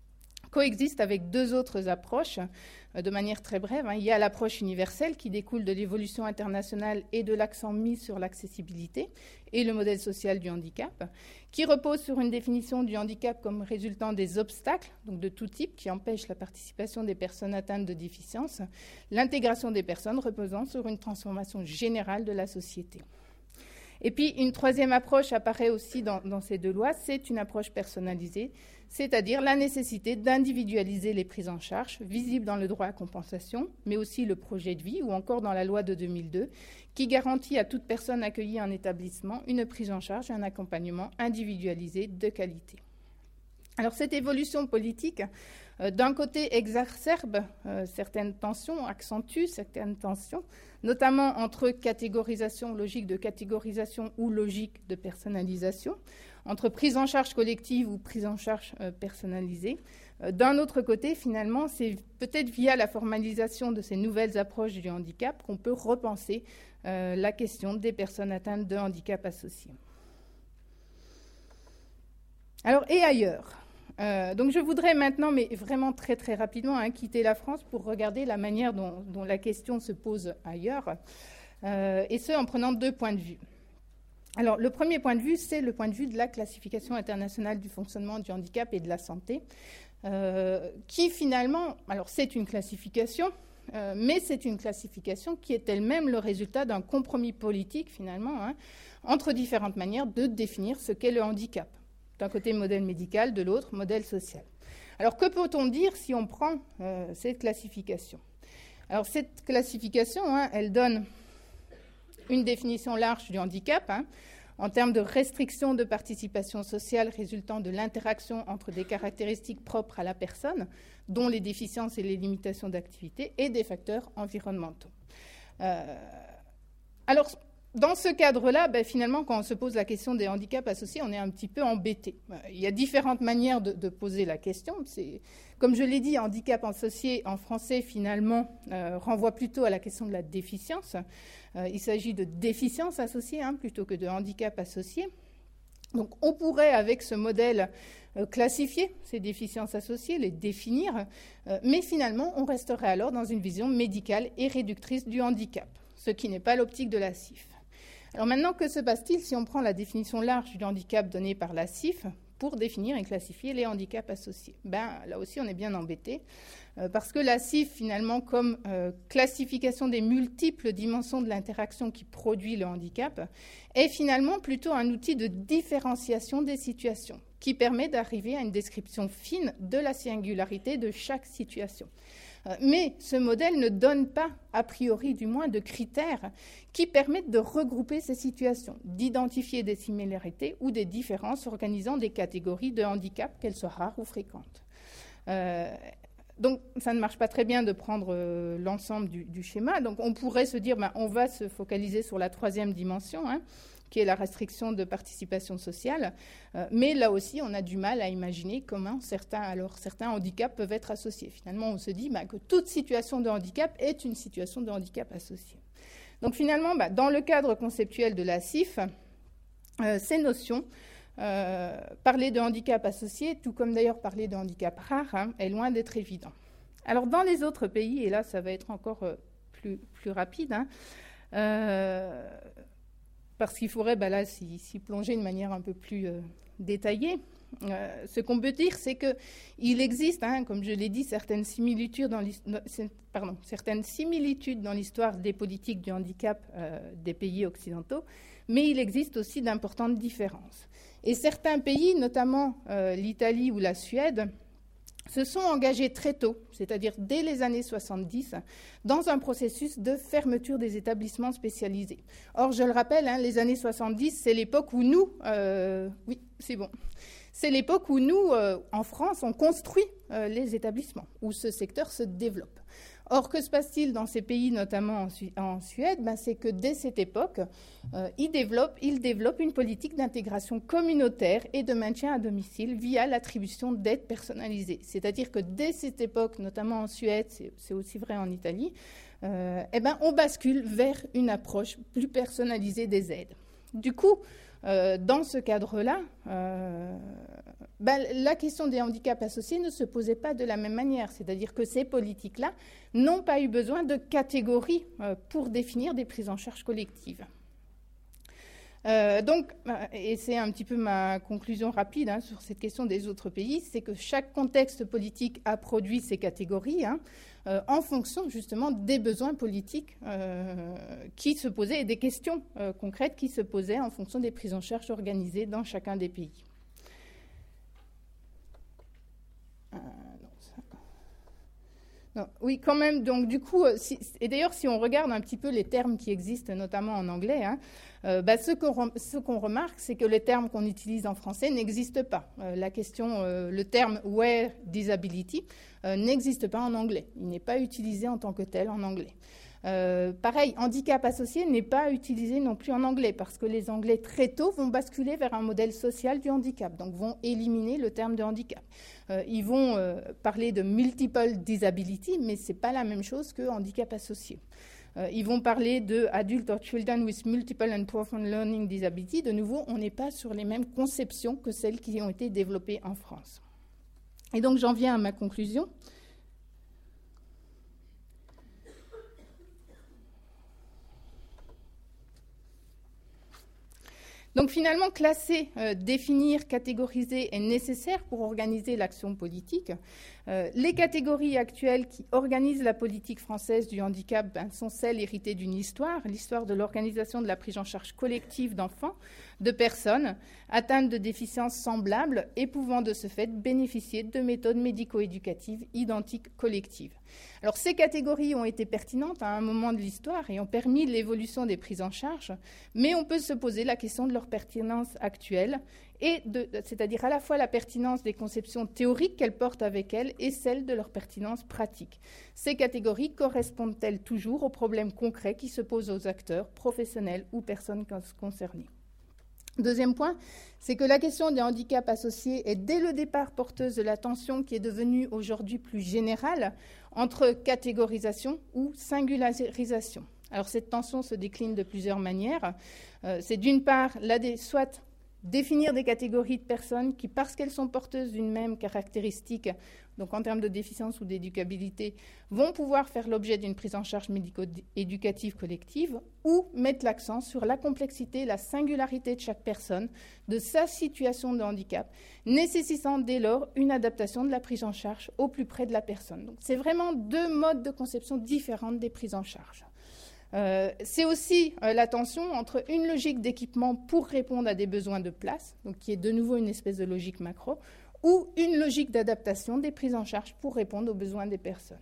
Speaker 5: coexiste avec deux autres approches, euh, de manière très brève. Hein. Il y a l'approche universelle qui découle de l'évolution internationale et de l'accent mis sur l'accessibilité et le modèle social du handicap, qui repose sur une définition du handicap comme résultant des obstacles, donc de tout type, qui empêchent la participation des personnes atteintes de déficience, l'intégration des personnes reposant sur une transformation générale de la société. Et puis, une troisième approche apparaît aussi dans, dans ces deux lois, c'est une approche personnalisée, c'est-à-dire la nécessité d'individualiser les prises en charge, visibles dans le droit à compensation, mais aussi le projet de vie, ou encore dans la loi de deux mille deux, qui garantit à toute personne accueillie en établissement une prise en charge et un accompagnement individualisé de qualité. Alors, cette évolution politique, euh, d'un côté, exacerbe euh, certaines tensions, accentue certaines tensions, notamment entre catégorisation, logique de catégorisation ou logique de personnalisation, entre prise en charge collective ou prise en charge euh, personnalisée. Euh, d'un autre côté, finalement, c'est peut-être via la formalisation de ces nouvelles approches du handicap qu'on peut repenser euh, la question des personnes atteintes de handicap associé. Alors, et ailleurs ? Euh, donc je voudrais maintenant, mais vraiment très très rapidement, hein, quitter la France pour regarder la manière dont, dont la question se pose ailleurs, euh, et ce en prenant deux points de vue. Alors le premier point de vue, c'est le point de vue de la classification internationale du fonctionnement du handicap et de la santé, euh, qui finalement, alors c'est une classification, euh, mais c'est une classification qui est elle-même le résultat d'un compromis politique finalement, hein, entre différentes manières de définir ce qu'est le handicap. D'un côté, modèle médical, de l'autre, modèle social. Alors, que peut-on dire si on prend euh, cette classification ? Alors, cette classification, hein, elle donne une définition large du handicap, hein, en termes de restriction de participation sociale résultant de l'interaction entre des caractéristiques propres à la personne, dont les déficiences et les limitations d'activité, et des facteurs environnementaux. Euh, alors, dans ce cadre-là, ben, finalement, quand on se pose la question des handicaps associés, on est un petit peu embêté. Il y a différentes manières de, de poser la question. C'est, comme je l'ai dit, handicap associé en français, finalement, euh, renvoie plutôt à la question de la déficience. Euh, il s'agit de déficience associée hein, plutôt que de handicap associé. Donc, on pourrait, avec ce modèle, euh, classifier ces déficiences associées, les définir, euh, mais finalement, on resterait alors dans une vision médicale et réductrice du handicap, ce qui n'est pas l'optique de la C I F. Alors maintenant, que se passe-t-il si on prend la définition large du handicap donnée par la C I F pour définir et classifier les handicaps associés ? Ben, là aussi, on est bien embêté, euh, parce que la C I F, finalement, comme euh, classification des multiples dimensions de l'interaction qui produit le handicap, est finalement plutôt un outil de différenciation des situations, qui permet d'arriver à une description fine de la singularité de chaque situation. Mais ce modèle ne donne pas, a priori du moins, de critères qui permettent de regrouper ces situations, d'identifier des similarités ou des différences organisant des catégories de handicap, qu'elles soient rares ou fréquentes. Euh, donc, ça ne marche pas très bien de prendre euh, l'ensemble du, du schéma. Donc, on pourrait se dire, ben, on va se focaliser sur la troisième dimension, hein, qui est la restriction de participation sociale. Euh, mais là aussi, on a du mal à imaginer comment certains, alors, certains handicaps peuvent être associés. Finalement, on se dit bah, que toute situation de handicap est une situation de handicap associée. Donc finalement, bah, dans le cadre conceptuel de la C I F, euh, ces notions, euh, parler de handicap associé, tout comme d'ailleurs parler de handicap rare, hein, est loin d'être évident. Alors dans les autres pays, et là ça va être encore euh, plus, plus rapide, hein, euh, parce qu'il faudrait bah là, s'y, s'y plonger de manière un peu plus euh, détaillée. Euh, ce qu'on peut dire, c'est qu'il existe, hein, comme je l'ai dit, certaines similitudes dans, pardon, certaines similitudes dans l'histoire des politiques du handicap euh, des pays occidentaux, mais il existe aussi d'importantes différences. Et certains pays, notamment euh, l'Italie ou la Suède, se sont engagés très tôt, c'est-à-dire dès les années soixante-dix, dans un processus de fermeture des établissements spécialisés. Or, je le rappelle, hein, les années soixante-dix, c'est l'époque où nous... Euh, oui, c'est bon. C'est l'époque où nous, euh, en France, on construit euh, les établissements, où ce secteur se développe. Or, que se passe-t-il dans ces pays, notamment en, Su- en Suède ? Ben, c'est que dès cette époque, euh, ils, développent, ils développent une politique d'intégration communautaire et de maintien à domicile via l'attribution d'aides personnalisées. C'est-à-dire que dès cette époque, notamment en Suède, c'est, c'est aussi vrai en Italie, euh, eh ben, on bascule vers une approche plus personnalisée des aides. Du coup, euh, dans ce cadre-là, euh, ben, la question des handicaps associés ne se posait pas de la même manière. C'est-à-dire que ces politiques-là n'ont pas eu besoin de catégories euh, pour définir des prises en charge collectives. Euh, donc, et c'est un petit peu ma conclusion rapide hein, sur cette question des autres pays, c'est que chaque contexte politique a produit ces catégories hein, euh, en fonction justement des besoins politiques euh, qui se posaient et des questions euh, concrètes qui se posaient en fonction des prises en charge organisées dans chacun des pays. Euh, non, ça... non, oui, quand même. Donc, du coup, si, et d'ailleurs, si on regarde un petit peu les termes qui existent, notamment en anglais, hein, Euh, bah, ce qu'on ce qu'on remarque, c'est que les termes qu'on utilise en français n'existent pas. Euh, la question, euh, le terme Wear Disability euh, n'existe pas en anglais. Il n'est pas utilisé en tant que tel en anglais. Euh, pareil, handicap associé n'est pas utilisé non plus en anglais parce que les Anglais très tôt vont basculer vers un modèle social du handicap, donc vont éliminer le terme de handicap. Euh, ils vont euh, parler de multiple disability, mais c'est pas la même chose que handicap associé. Euh, ils vont parler de adults or children with multiple and profound learning disability. De nouveau, on n'est pas sur les mêmes conceptions que celles qui ont été développées en France. Et donc, j'en viens à ma conclusion. Donc finalement, classer, euh, définir, catégoriser est nécessaire pour organiser l'action politique. Euh, les catégories actuelles qui organisent la politique française du handicap ben, sont celles héritées d'une histoire, l'histoire de l'organisation de la prise en charge collective d'enfants, de personnes atteintes de déficiences semblables et pouvant de ce fait bénéficier de méthodes médico-éducatives identiques collectives. Alors ces catégories ont été pertinentes à un moment de l'histoire et ont permis l'évolution des prises en charge, mais on peut se poser la question de leur pertinence actuelle, et de, c'est-à-dire à la fois la pertinence des conceptions théoriques qu'elles portent avec elles et celle de leur pertinence pratique. Ces catégories correspondent-elles toujours aux problèmes concrets qui se posent aux acteurs, professionnels ou personnes concernées ? Deuxième point, c'est que la question des handicaps associés est dès le départ porteuse de la tension qui est devenue aujourd'hui plus générale entre catégorisation ou singularisation. Alors cette tension se décline de plusieurs manières. Euh, c'est d'une part la dé- soit définir des catégories de personnes qui, parce qu'elles sont porteuses d'une même caractéristique, donc en termes de déficience ou d'éducabilité, vont pouvoir faire l'objet d'une prise en charge médico-éducative collective, ou mettre l'accent sur la complexité, la singularité de chaque personne, de sa situation de handicap, nécessitant dès lors une adaptation de la prise en charge au plus près de la personne. Donc c'est vraiment deux modes de conception différentes des prises en charge. Euh, c'est aussi euh, la tension entre une logique d'équipement pour répondre à des besoins de place, donc qui est de nouveau une espèce de logique macro, ou une logique d'adaptation des prises en charge pour répondre aux besoins des personnes.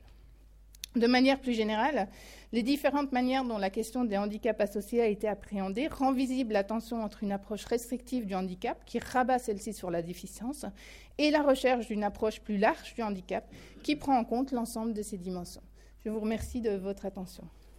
Speaker 5: De manière plus générale, les différentes manières dont la question des handicaps associés a été appréhendée rend visible la tension entre une approche restrictive du handicap, qui rabat celle-ci sur la déficience, et la recherche d'une approche plus large du handicap, qui prend en compte l'ensemble de ces dimensions. Je vous remercie de votre attention.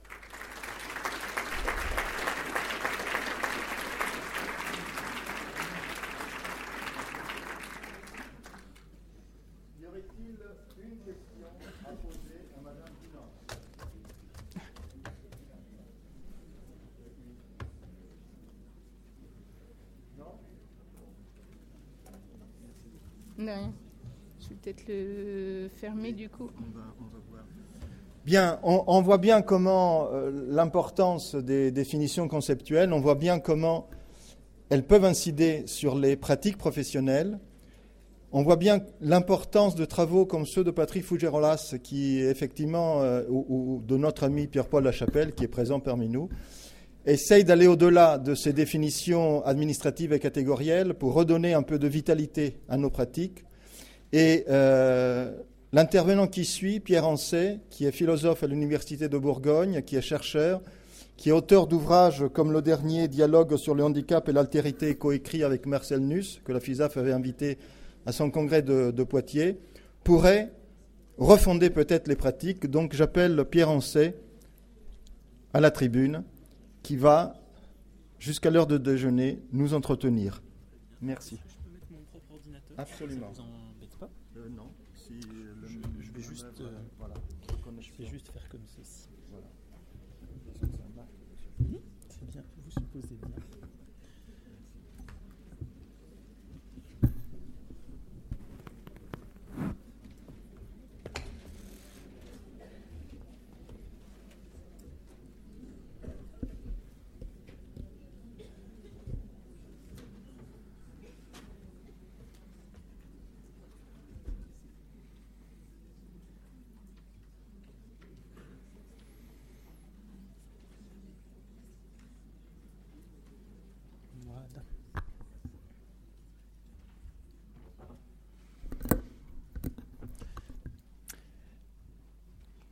Speaker 5: Non. Je vais peut-être le fermer du coup.
Speaker 4: On va, on va voir. Bien, on, on voit bien comment euh, l'importance des définitions conceptuelles, on voit bien comment elles peuvent incider sur les pratiques professionnelles. On voit bien l'importance de travaux comme ceux de Patrick Fougerolas, qui effectivement, euh, ou, ou de notre ami Pierre-Paul Lachapelle, qui est présent parmi nous, essaye d'aller au-delà de ces définitions administratives et catégorielles pour redonner un peu de vitalité à nos pratiques. Et euh, l'intervenant qui suit, Pierre Ancet, qui est philosophe à l'Université de Bourgogne, qui est chercheur, qui est auteur d'ouvrages comme le dernier Dialogue sur le handicap et l'altérité, coécrit avec Marcel Nuss, que la FISAF avait invité à son congrès de, de Poitiers, pourrait refonder peut-être les pratiques. Donc j'appelle Pierre Ancet à la tribune, qui va, jusqu'à l'heure de déjeuner, nous entretenir. Merci.
Speaker 6: Est-ce que je peux mettre mon propre ordinateur?
Speaker 4: Absolument.
Speaker 6: Ça vous embête pas?
Speaker 4: euh, Non. Si le,
Speaker 6: je, je vais juste, euh,
Speaker 4: voilà.
Speaker 6: je vais juste faire comme ceci.
Speaker 4: Voilà.
Speaker 6: Mmh, c'est bien, vous supposez bien.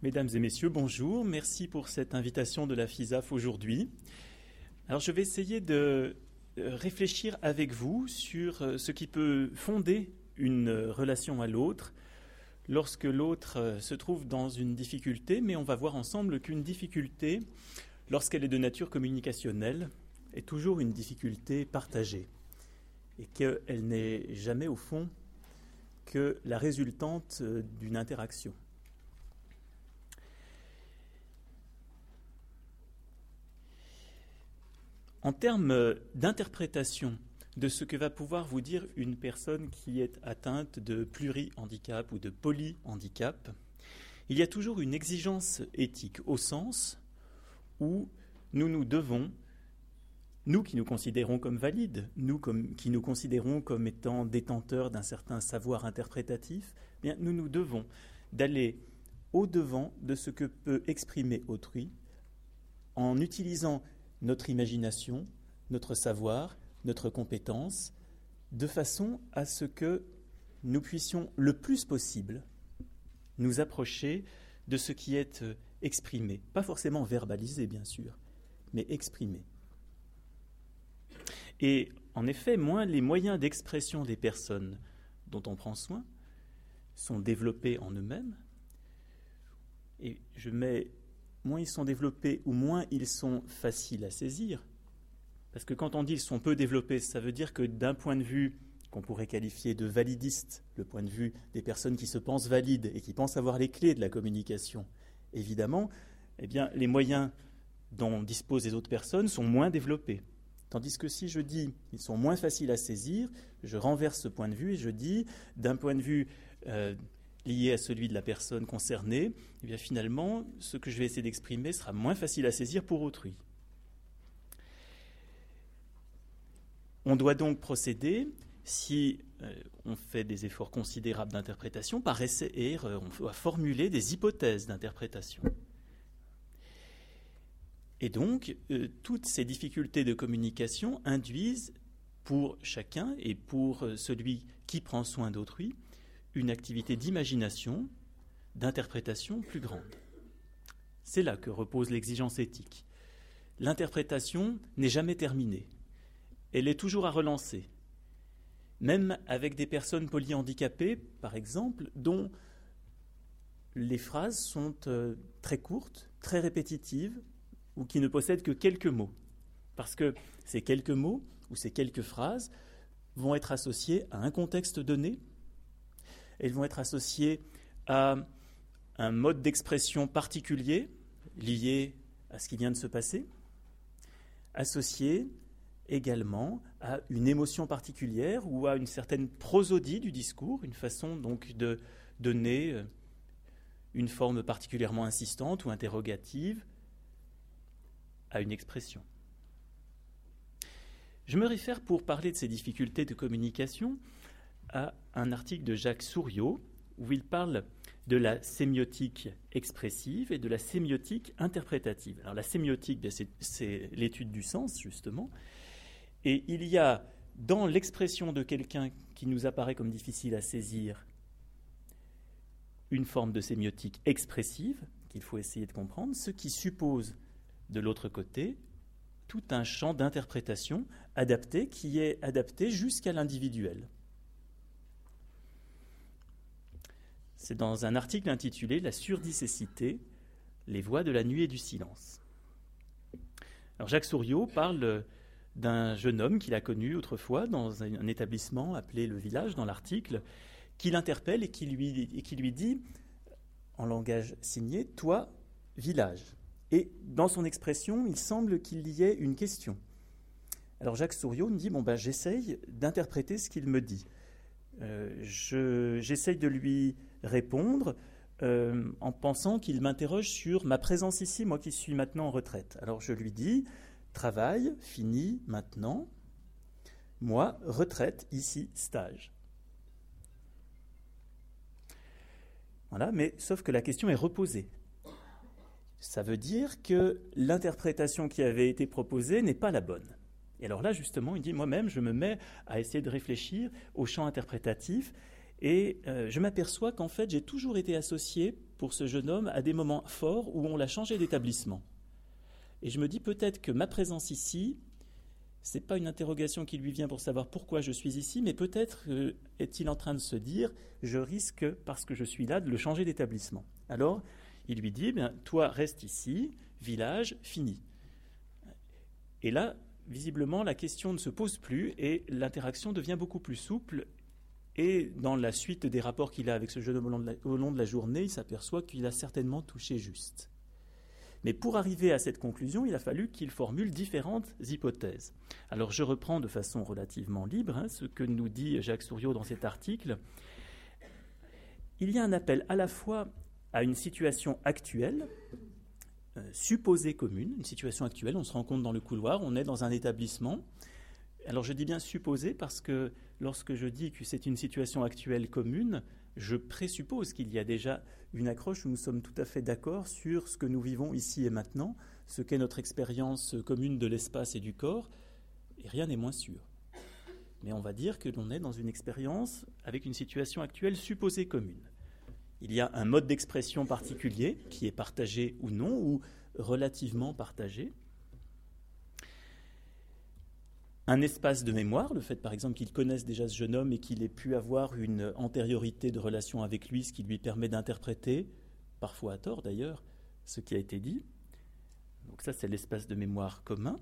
Speaker 6: Mesdames et messieurs, bonjour. Merci pour cette invitation de la FISAF aujourd'hui. Alors, je vais essayer de réfléchir avec vous sur ce qui peut fonder une relation à l'autre lorsque l'autre se trouve dans une difficulté, mais on va voir ensemble qu'une difficulté, lorsqu'elle est de nature communicationnelle, est toujours une difficulté partagée et qu'elle n'est jamais, au fond, que la résultante d'une interaction. En termes d'interprétation de ce que va pouvoir vous dire une personne qui est atteinte de pluri-handicap ou de polyhandicap, il y a toujours une exigence éthique au sens où nous nous devons, nous qui nous considérons comme valides, nous comme, qui nous considérons comme étant détenteurs d'un certain savoir interprétatif, eh bien, nous nous devons d'aller au-devant de ce que peut exprimer autrui en utilisant notre imagination, notre savoir, notre compétence, de façon à ce que nous puissions le plus possible nous approcher de ce qui est exprimé, pas forcément verbalisé bien sûr, mais exprimé. Et en effet, moins les moyens d'expression des personnes dont on prend soin sont développés en eux-mêmes, et je mets moins ils sont développés ou moins ils sont faciles à saisir. Parce que quand on dit qu'ils sont peu développés, ça veut dire que d'un point de vue qu'on pourrait qualifier de validiste, le point de vue des personnes qui se pensent valides et qui pensent avoir les clés de la communication, évidemment, eh bien, les moyens dont disposent les autres personnes sont moins développés. Tandis que si je dis qu'ils sont moins faciles à saisir, je renverse ce point de vue et je dis, d'un point de vue euh, lié à celui de la personne concernée, eh bien finalement, ce que je vais essayer d'exprimer sera moins facile à saisir pour autrui. On doit donc procéder, si euh, on fait des efforts considérables d'interprétation, par essai et erreur. On doit formuler des hypothèses d'interprétation. Et donc, euh, toutes ces difficultés de communication induisent pour chacun et pour celui qui prend soin d'autrui une activité d'imagination, d'interprétation plus grande. C'est là que repose l'exigence éthique. L'interprétation n'est jamais terminée. Elle est toujours à relancer. Même avec des personnes polyhandicapées, par exemple, dont les phrases sont euh, très courtes, très répétitives, ou qui ne possèdent que quelques mots. Parce que ces quelques mots, ou ces quelques phrases, vont être associées à un contexte donné, elles vont être associées à un mode d'expression particulier, lié à ce qui vient de se passer, associées également à une émotion particulière ou à une certaine prosodie du discours, une façon donc de donner une forme particulièrement insistante ou interrogative à une expression. Je me réfère, pour parler de ces difficultés de communication, à un article de Jacques Souriau où il parle de la sémiotique expressive et de la sémiotique interprétative. Alors la sémiotique, bien, c'est, c'est l'étude du sens, justement, et il y a dans l'expression de quelqu'un qui nous apparaît comme difficile à saisir une forme de sémiotique expressive qu'il faut essayer de comprendre, ce qui suppose de l'autre côté tout un champ d'interprétation adapté qui est adapté jusqu'à l'individuel. C'est dans un article intitulé « La surdicécité, les voix de la nuit et du silence ». Alors Jacques Souriau parle d'un jeune homme qu'il a connu autrefois dans un établissement appelé Le Village, dans l'article, qui l'interpelle et qui lui, et qui lui dit, en langage signé, « Toi, village ». Et dans son expression, il semble qu'il y ait une question. Alors Jacques Souriau me dit, bon ben j'essaye d'interpréter ce qu'il me dit. Euh, je, j'essaye de lui répondre euh, en pensant qu'il m'interroge sur ma présence ici, moi qui suis maintenant en retraite. Alors je lui dis, travail, fini, maintenant. Moi, retraite, ici, stage. Voilà, mais sauf que la question est reposée. Ça veut dire que l'interprétation qui avait été proposée n'est pas la bonne. Et alors là, justement, il dit, moi-même, je me mets à essayer de réfléchir au champ interprétatif Et euh, je m'aperçois qu'en fait, j'ai toujours été associé pour ce jeune homme à des moments forts où on l'a changé d'établissement. Et je me dis peut-être que ma présence ici, ce n'est pas une interrogation qui lui vient pour savoir pourquoi je suis ici, mais peut-être euh, est-il en train de se dire « je risque, parce que je suis là, de le changer d'établissement ». Alors, il lui dit bien, « toi, reste ici, village, fini ». Et là, visiblement, la question ne se pose plus et l'interaction devient beaucoup plus souple. Et dans la suite des rapports qu'il a avec ce jeune homme au long de la, au long de la journée, il s'aperçoit qu'il a certainement touché juste. Mais pour arriver à cette conclusion, il a fallu qu'il formule différentes hypothèses. Alors je reprends de façon relativement libre hein, ce que nous dit Jacques Souriau dans cet article. Il y a un appel à la fois à une situation actuelle, euh, supposée commune, une situation actuelle, on se rencontre dans le couloir, on est dans un établissement. Alors je dis bien supposée parce que lorsque je dis que c'est une situation actuelle commune, je présuppose qu'il y a déjà une accroche où nous sommes tout à fait d'accord sur ce que nous vivons ici et maintenant, ce qu'est notre expérience commune de l'espace et du corps, et rien n'est moins sûr. Mais on va dire que l'on est dans une expérience avec une situation actuelle supposée commune. Il y a un mode d'expression particulier qui est partagé ou non, ou relativement partagé. Un espace de mémoire, le fait par exemple qu'il connaisse déjà ce jeune homme et qu'il ait pu avoir une antériorité de relation avec lui, ce qui lui permet d'interpréter, parfois à tort d'ailleurs, ce qui a été dit. Donc ça c'est l'espace de mémoire commun.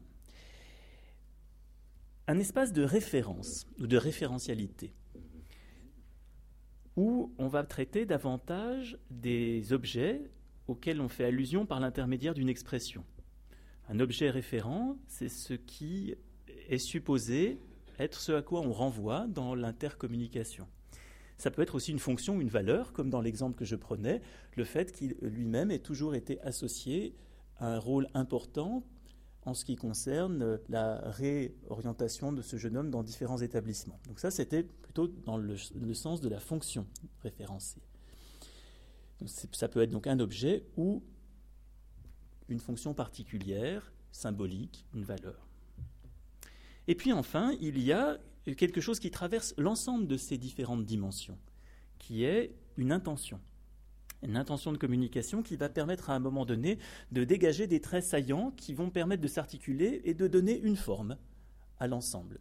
Speaker 6: Un espace de référence ou de référentialité, où on va traiter davantage des objets auxquels on fait allusion par l'intermédiaire d'une expression. Un objet référent, c'est ce qui est supposé être ce à quoi on renvoie dans l'intercommunication. Ça peut être aussi une fonction, une valeur, comme dans l'exemple que je prenais, le fait qu'il lui-même ait toujours été associé à un rôle important en ce qui concerne la réorientation de ce jeune homme dans différents établissements. Donc ça, c'était plutôt dans le, le sens de la fonction référencée. Donc ça peut être donc un objet ou une fonction particulière, symbolique, une valeur. Et puis enfin, il y a quelque chose qui traverse l'ensemble de ces différentes dimensions, qui est une intention. Une intention de communication qui va permettre à un moment donné de dégager des traits saillants qui vont permettre de s'articuler et de donner une forme à l'ensemble.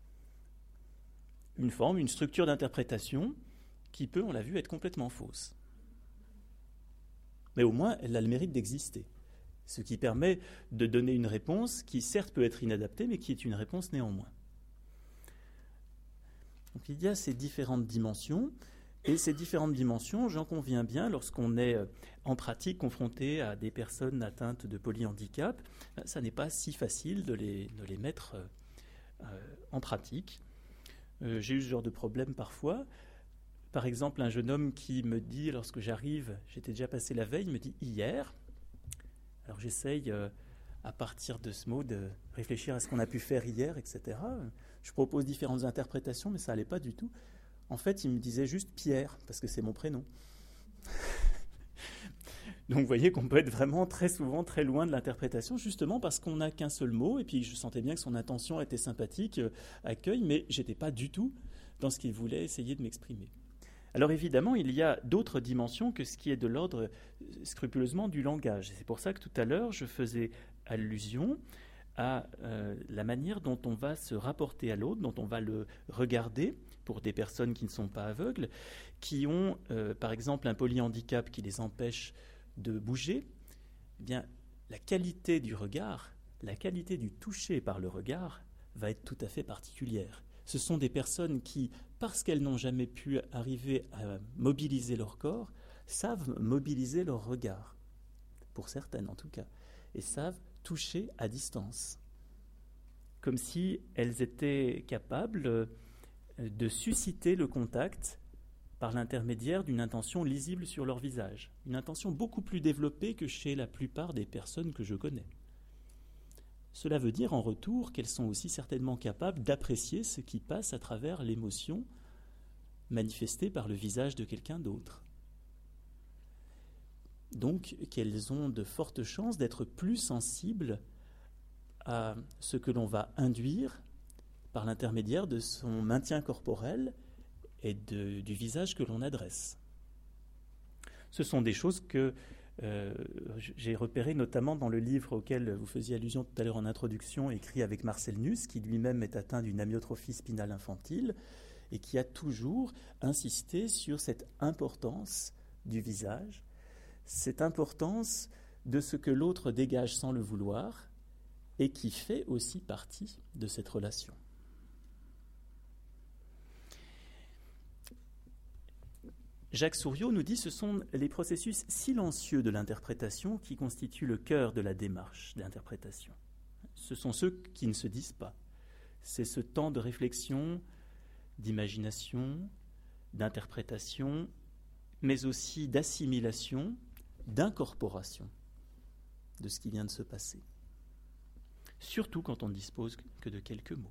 Speaker 6: Une forme, une structure d'interprétation qui peut, on l'a vu, être complètement fausse. Mais au moins, elle a le mérite d'exister. Ce qui permet de donner une réponse qui certes peut être inadaptée, mais qui est une réponse néanmoins. Donc il y a ces différentes dimensions, et ces différentes dimensions, j'en conviens bien, lorsqu'on est en pratique confronté à des personnes atteintes de polyhandicap, ça n'est pas si facile de les, de les mettre euh, en pratique. Euh, j'ai eu ce genre de problème parfois. Par exemple, un jeune homme qui me dit, lorsque j'arrive, j'étais déjà passé la veille, il me dit « hier ». Alors j'essaye, euh, à partir de ce mot, de réfléchir à ce qu'on a pu faire hier, et cetera. Je propose différentes interprétations, mais ça n'allait pas du tout. En fait, il me disait juste Pierre, parce que c'est mon prénom. Donc vous voyez qu'on peut être vraiment très souvent très loin de l'interprétation, justement parce qu'on n'a qu'un seul mot, et puis je sentais bien que son intention était sympathique, euh, accueil, mais je n'étais pas du tout dans ce qu'il voulait essayer de m'exprimer. Alors évidemment, il y a d'autres dimensions que ce qui est de l'ordre scrupuleusement du langage. C'est pour ça que tout à l'heure, je faisais allusion à euh, la manière dont on va se rapporter à l'autre, dont on va le regarder pour des personnes qui ne sont pas aveugles, qui ont, euh, par exemple, un polyhandicap qui les empêche de bouger. Eh bien, la qualité du regard, la qualité du toucher par le regard va être tout à fait particulière. Ce sont des personnes qui, parce qu'elles n'ont jamais pu arriver à mobiliser leur corps, savent mobiliser leur regard, pour certaines en tout cas, et savent toucher à distance, comme si elles étaient capables de susciter le contact par l'intermédiaire d'une intention lisible sur leur visage, une intention beaucoup plus développée que chez la plupart des personnes que je connais. Cela veut dire en retour qu'elles sont aussi certainement capables d'apprécier ce qui passe à travers l'émotion manifestée par le visage de quelqu'un d'autre. Donc qu'elles ont de fortes chances d'être plus sensibles à ce que l'on va induire par l'intermédiaire de son maintien corporel et de, du visage que l'on adresse. Ce sont des choses que euh, j'ai repérées notamment dans le livre auquel vous faisiez allusion tout à l'heure en introduction, écrit avec Marcel Nuss, qui lui-même est atteint d'une amyotrophie spinale infantile et qui a toujours insisté sur cette importance du visage, cette importance de ce que l'autre dégage sans le vouloir et qui fait aussi partie de cette relation. Jacques Souriau nous dit que ce sont les processus silencieux de l'interprétation qui constituent le cœur de la démarche d'interprétation. Ce sont ceux qui ne se disent pas. C'est ce temps de réflexion, d'imagination, d'interprétation, mais aussi d'assimilation, d'incorporation de ce qui vient de se passer. Surtout quand on ne dispose que de quelques mots.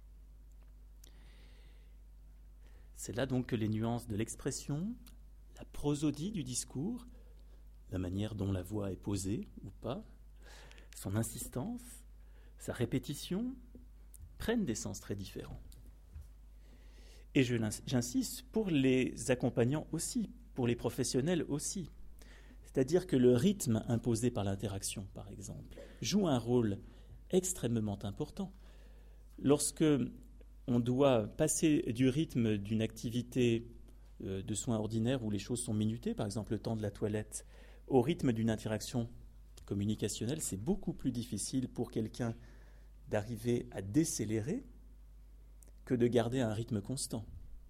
Speaker 6: C'est là donc que les nuances de l'expression, la prosodie du discours, la manière dont la voix est posée ou pas, son insistance, sa répétition, prennent des sens très différents. Et je, j'insiste pour les accompagnants aussi, pour les professionnels aussi. C'est-à-dire que le rythme imposé par l'interaction, par exemple, joue un rôle extrêmement important. Lorsque on doit passer du rythme d'une activité euh, de soins ordinaires où les choses sont minutées, par exemple le temps de la toilette, au rythme d'une interaction communicationnelle, c'est beaucoup plus difficile pour quelqu'un d'arriver à décélérer que de garder un rythme constant.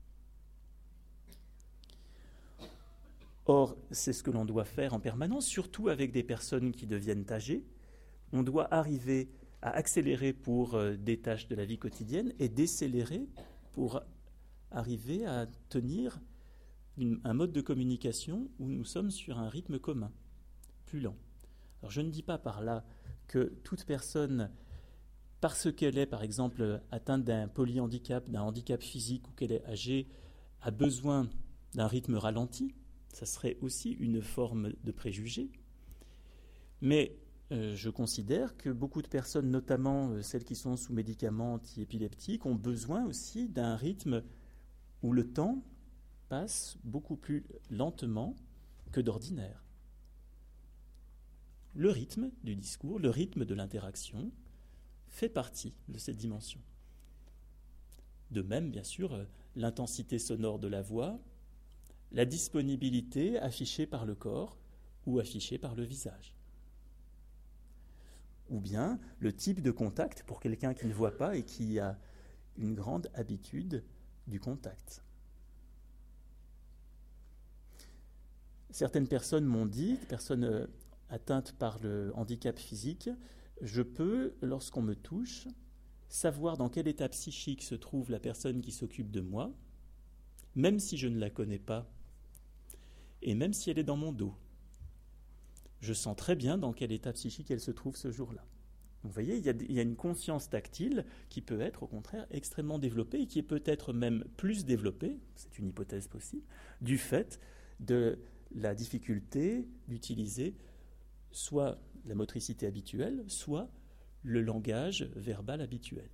Speaker 6: Or, c'est ce que l'on doit faire en permanence, surtout avec des personnes qui deviennent âgées. On doit arriver à accélérer pour euh, des tâches de la vie quotidienne et décélérer pour arriver à tenir une, un mode de communication où nous sommes sur un rythme commun, plus lent. Alors je ne dis pas par là que toute personne, parce qu'elle est par exemple atteinte d'un polyhandicap, d'un handicap physique ou qu'elle est âgée, a besoin d'un rythme ralenti. Ça serait aussi une forme de préjugé. Mais Euh, je considère que beaucoup de personnes, notamment euh, celles qui sont sous médicaments antiépileptiques, ont besoin aussi d'un rythme où le temps passe beaucoup plus lentement que d'ordinaire. Le rythme du discours, le rythme de l'interaction fait partie de cette dimension. De même, bien sûr, euh, l'intensité sonore de la voix, la disponibilité affichée par le corps ou affichée par le visage. Ou bien le type de contact pour quelqu'un qui ne voit pas et qui a une grande habitude du contact. Certaines personnes m'ont dit, personnes atteintes par le handicap physique, je peux, lorsqu'on me touche, savoir dans quel état psychique se trouve la personne qui s'occupe de moi, même si je ne la connais pas, et même si elle est dans mon dos. Je sens très bien dans quel état psychique elle se trouve ce jour-là. Vous voyez, il y a, il y a une conscience tactile qui peut être, au contraire, extrêmement développée et qui est peut-être même plus développée, c'est une hypothèse possible, du fait de la difficulté d'utiliser soit la motricité habituelle, soit le langage verbal habituel.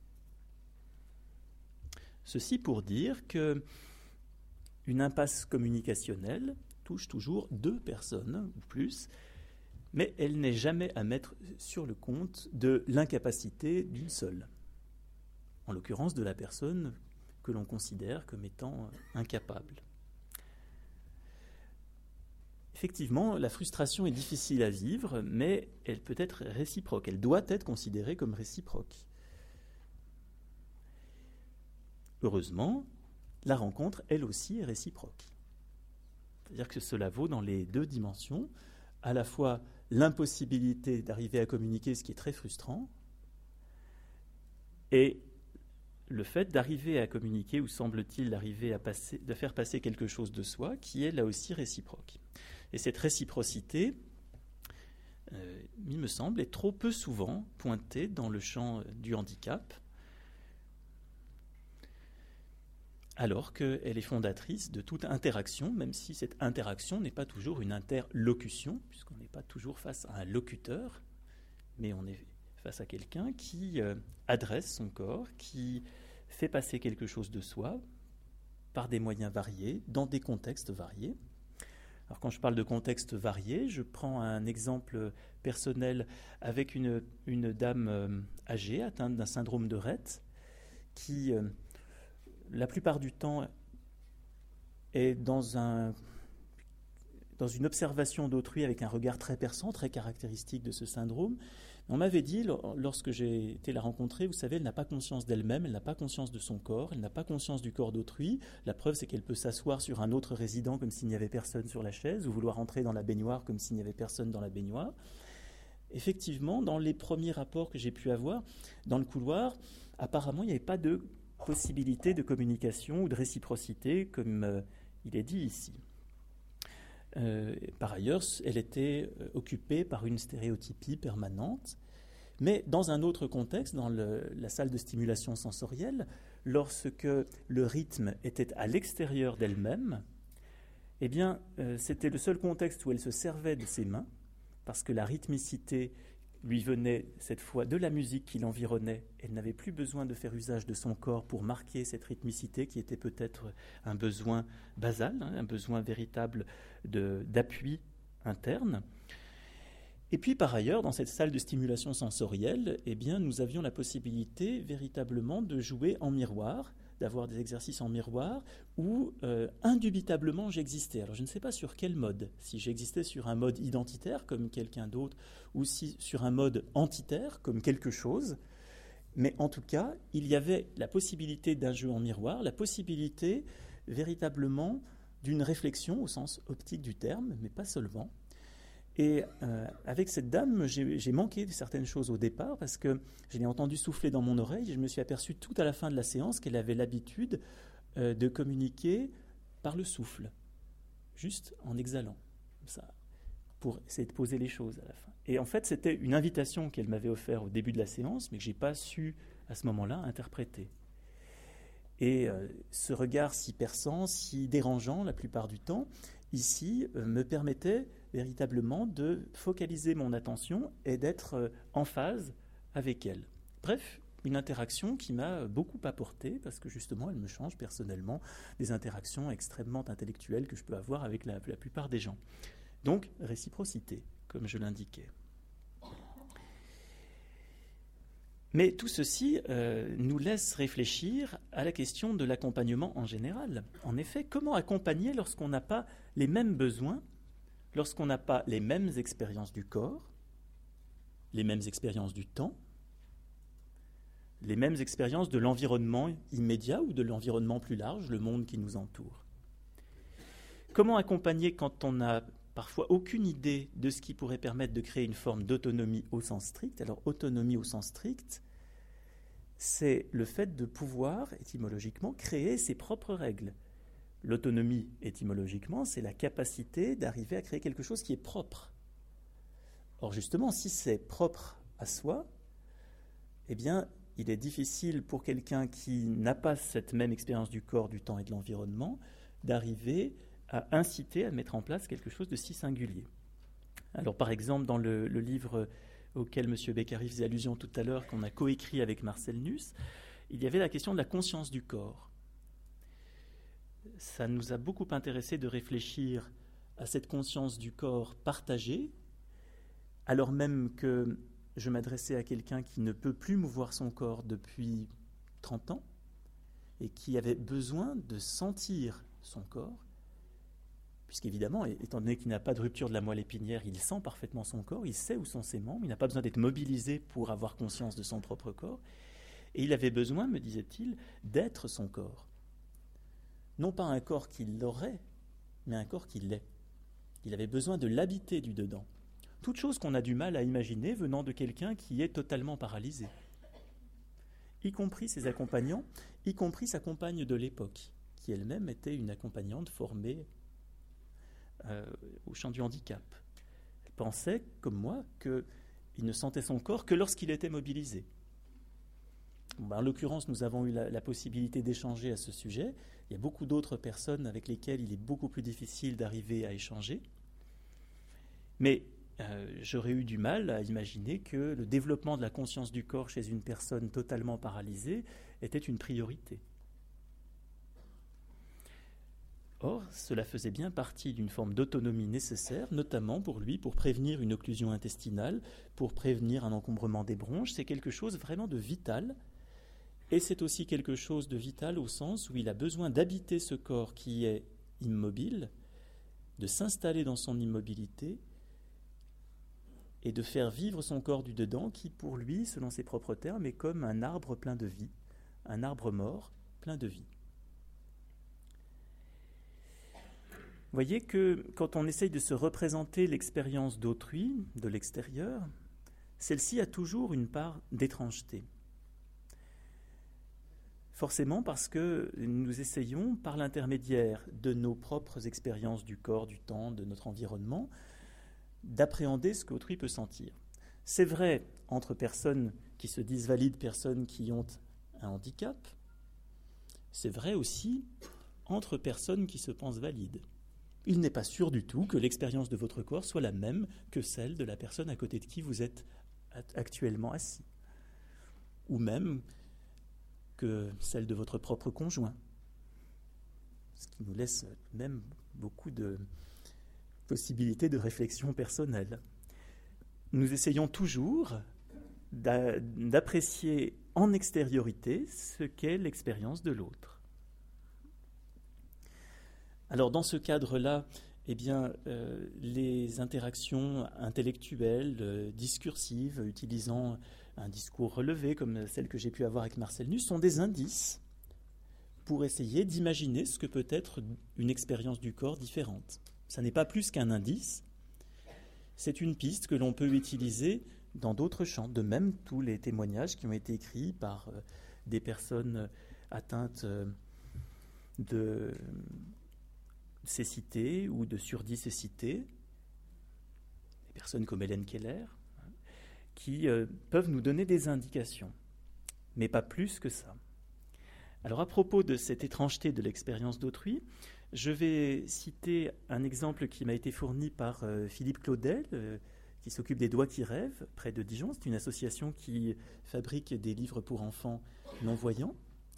Speaker 6: Ceci pour dire que une impasse communicationnelle touche toujours deux personnes ou plus, mais elle n'est jamais à mettre sur le compte de l'incapacité d'une seule, en l'occurrence de la personne que l'on considère comme étant incapable. Effectivement, la frustration est difficile à vivre, mais elle peut être réciproque, elle doit être considérée comme réciproque. Heureusement, la rencontre, elle aussi, est réciproque. C'est-à-dire que cela vaut dans les deux dimensions, à la fois l'impossibilité d'arriver à communiquer, ce qui est très frustrant, et le fait d'arriver à communiquer, ou semble-t-il d'arriver à passer, de faire passer quelque chose de soi, qui est là aussi réciproque. Et cette réciprocité, euh, il me semble, est trop peu souvent pointée dans le champ du handicap, alors qu'elle est fondatrice de toute interaction, même si cette interaction n'est pas toujours une interlocution, puisqu'on n'est pas toujours face à un locuteur, mais on est face à quelqu'un qui euh, adresse son corps, qui fait passer quelque chose de soi, par des moyens variés, dans des contextes variés. Alors quand je parle de contextes variés, je prends un exemple personnel avec une, une dame euh, âgée atteinte d'un syndrome de Rett qui, euh, la plupart du temps, est dans, un, dans une observation d'autrui avec un regard très perçant, très caractéristique de ce syndrome. On m'avait dit, lorsque j'ai été la rencontrer, vous savez, elle n'a pas conscience d'elle-même, elle n'a pas conscience de son corps, elle n'a pas conscience du corps d'autrui. La preuve, c'est qu'elle peut s'asseoir sur un autre résident comme s'il n'y avait personne sur la chaise, ou vouloir entrer dans la baignoire comme s'il n'y avait personne dans la baignoire. Effectivement, dans les premiers rapports que j'ai pu avoir, dans le couloir, apparemment, il n'y avait pas de possibilité de communication ou de réciprocité, comme euh, il est dit ici. Euh, par ailleurs, elle était euh, occupée par une stéréotypie permanente, mais dans un autre contexte, dans le, la salle de stimulation sensorielle, lorsque le rythme était à l'extérieur d'elle-même, eh bien, euh, c'était le seul contexte où elle se servait de ses mains, parce que la rythmicité lui venait cette fois de la musique qui l'environnait. Elle n'avait plus besoin de faire usage de son corps pour marquer cette rythmicité qui était peut-être un besoin basal, hein, un besoin véritable de, d'appui interne. Et puis par ailleurs, dans cette salle de stimulation sensorielle, eh bien, nous avions la possibilité véritablement de jouer en miroir, d'avoir des exercices en miroir où euh, indubitablement j'existais. Alors je ne sais pas sur quel mode, si j'existais sur un mode identitaire comme quelqu'un d'autre ou si sur un mode entitaire comme quelque chose, mais en tout cas il y avait la possibilité d'un jeu en miroir, la possibilité véritablement d'une réflexion au sens optique du terme, mais pas seulement. Et euh, avec cette dame, j'ai, j'ai manqué de certaines choses au départ parce que je l'ai entendu souffler dans mon oreille et je me suis aperçu tout à la fin de la séance qu'elle avait l'habitude euh, de communiquer par le souffle, juste en exhalant, comme ça, pour essayer de poser les choses à la fin. Et en fait, c'était une invitation qu'elle m'avait offerte au début de la séance, mais que je n'ai pas su à ce moment-là interpréter. Et euh, ce regard si perçant, si dérangeant la plupart du temps, ici, euh, me permettait véritablement de focaliser mon attention et d'être euh, en phase avec elle. Bref, une interaction qui m'a beaucoup apporté, parce que justement, elle me change personnellement des interactions extrêmement intellectuelles que je peux avoir avec la, la plupart des gens. Donc, réciprocité, comme je l'indiquais. Mais tout ceci euh, nous laisse réfléchir à la question de l'accompagnement en général. En effet, comment accompagner lorsqu'on n'a pas les mêmes besoins, lorsqu'on n'a pas les mêmes expériences du corps, les mêmes expériences du temps, les mêmes expériences de l'environnement immédiat ou de l'environnement plus large, le monde qui nous entoure. Comment accompagner quand on n'a parfois aucune idée de ce qui pourrait permettre de créer une forme d'autonomie au sens strict? Alors, autonomie au sens strict, c'est le fait de pouvoir, étymologiquement, créer ses propres règles. L'autonomie, étymologiquement, c'est la capacité d'arriver à créer quelque chose qui est propre. Or, justement, si c'est propre à soi, eh bien, il est difficile pour quelqu'un qui n'a pas cette même expérience du corps, du temps et de l'environnement d'arriver à inciter à mettre en place quelque chose de si singulier. Alors, par exemple, dans le, le livre auquel M. Beccari faisait allusion tout à l'heure, qu'on a coécrit avec Marcel Nuss, il y avait la question de la conscience du corps. Ça nous a beaucoup intéressé de réfléchir à cette conscience du corps partagée, alors même que je m'adressais à quelqu'un qui ne peut plus mouvoir son corps depuis trente ans et qui avait besoin de sentir son corps, puisqu'évidemment, étant donné qu'il n'a pas de rupture de la moelle épinière, il sent parfaitement son corps, il sait où sont ses membres, il n'a pas besoin d'être mobilisé pour avoir conscience de son propre corps, et il avait besoin, me disait-il, d'être son corps. Non pas un corps qu'il l'aurait, mais un corps qui l'est. Il avait besoin de l'habiter du dedans. Toute chose qu'on a du mal à imaginer venant de quelqu'un qui est totalement paralysé. Y compris ses accompagnants, y compris sa compagne de l'époque, qui elle-même était une accompagnante formée euh, au champ du handicap. Elle pensait, comme moi, qu'il ne sentait son corps que lorsqu'il était mobilisé. Bon, ben, en l'occurrence, nous avons eu la, la possibilité d'échanger à ce sujet. Il y a beaucoup d'autres personnes avec lesquelles il est beaucoup plus difficile d'arriver à échanger. Mais euh, j'aurais eu du mal à imaginer que le développement de la conscience du corps chez une personne totalement paralysée était une priorité. Or, cela faisait bien partie d'une forme d'autonomie nécessaire, notamment pour lui, pour prévenir une occlusion intestinale, pour prévenir un encombrement des bronches. C'est quelque chose vraiment de vital. Et c'est aussi quelque chose de vital au sens où il a besoin d'habiter ce corps qui est immobile, de s'installer dans son immobilité et de faire vivre son corps du dedans qui, pour lui, selon ses propres termes, est comme un arbre plein de vie, un arbre mort plein de vie. Vous voyez que quand on essaye de se représenter l'expérience d'autrui, de l'extérieur, celle-ci a toujours une part d'étrangeté. Forcément parce que nous essayons, par l'intermédiaire de nos propres expériences du corps, du temps, de notre environnement, d'appréhender ce qu'autrui peut sentir. C'est vrai entre personnes qui se disent valides, personnes qui ont un handicap. C'est vrai aussi entre personnes qui se pensent valides. Il n'est pas sûr du tout que l'expérience de votre corps soit la même que celle de la personne à côté de qui vous êtes actuellement assis, ou même que celle de votre propre conjoint, ce qui nous laisse même beaucoup de possibilités de réflexion personnelle. Nous essayons toujours d'a- d'apprécier en extériorité ce qu'est l'expérience de l'autre. Alors dans ce cadre-là, eh bien, euh, les interactions intellectuelles, euh, discursives, utilisant un discours relevé comme celle que j'ai pu avoir avec Marcel Nuss, sont des indices pour essayer d'imaginer ce que peut être une expérience du corps différente. Ça n'est pas plus qu'un indice, c'est une piste que l'on peut utiliser dans d'autres champs. De même, tous les témoignages qui ont été écrits par euh, des personnes atteintes euh, de cécité ou de surdicécité, des personnes comme Hélène Keller, hein, qui euh, peuvent nous donner des indications, mais pas plus que ça. Alors à propos de cette étrangeté de l'expérience d'autrui, je vais citer un exemple qui m'a été fourni par euh, Philippe Claudel, euh, qui s'occupe des Doigts qui rêvent, près de Dijon. C'est une association qui fabrique des livres pour enfants non-voyants.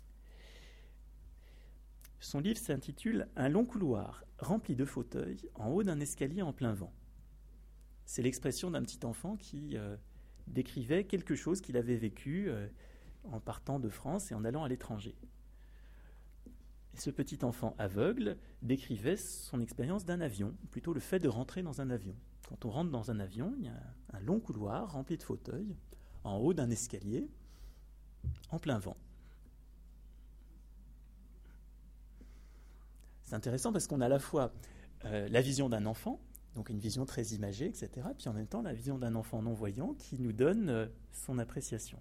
Speaker 6: Son livre s'intitule « Un long couloir rempli de fauteuils en haut d'un escalier en plein vent ». C'est l'expression d'un petit enfant qui euh, décrivait quelque chose qu'il avait vécu euh, en partant de France et en allant à l'étranger. Et ce petit enfant aveugle décrivait son expérience d'un avion, plutôt le fait de rentrer dans un avion. Quand on rentre dans un avion, il y a un long couloir rempli de fauteuils en haut d'un escalier en plein vent. C'est intéressant parce qu'on a à la fois euh, la vision d'un enfant, donc une vision très imagée, et cetera, puis en même temps la vision d'un enfant non-voyant qui nous donne euh, son appréciation.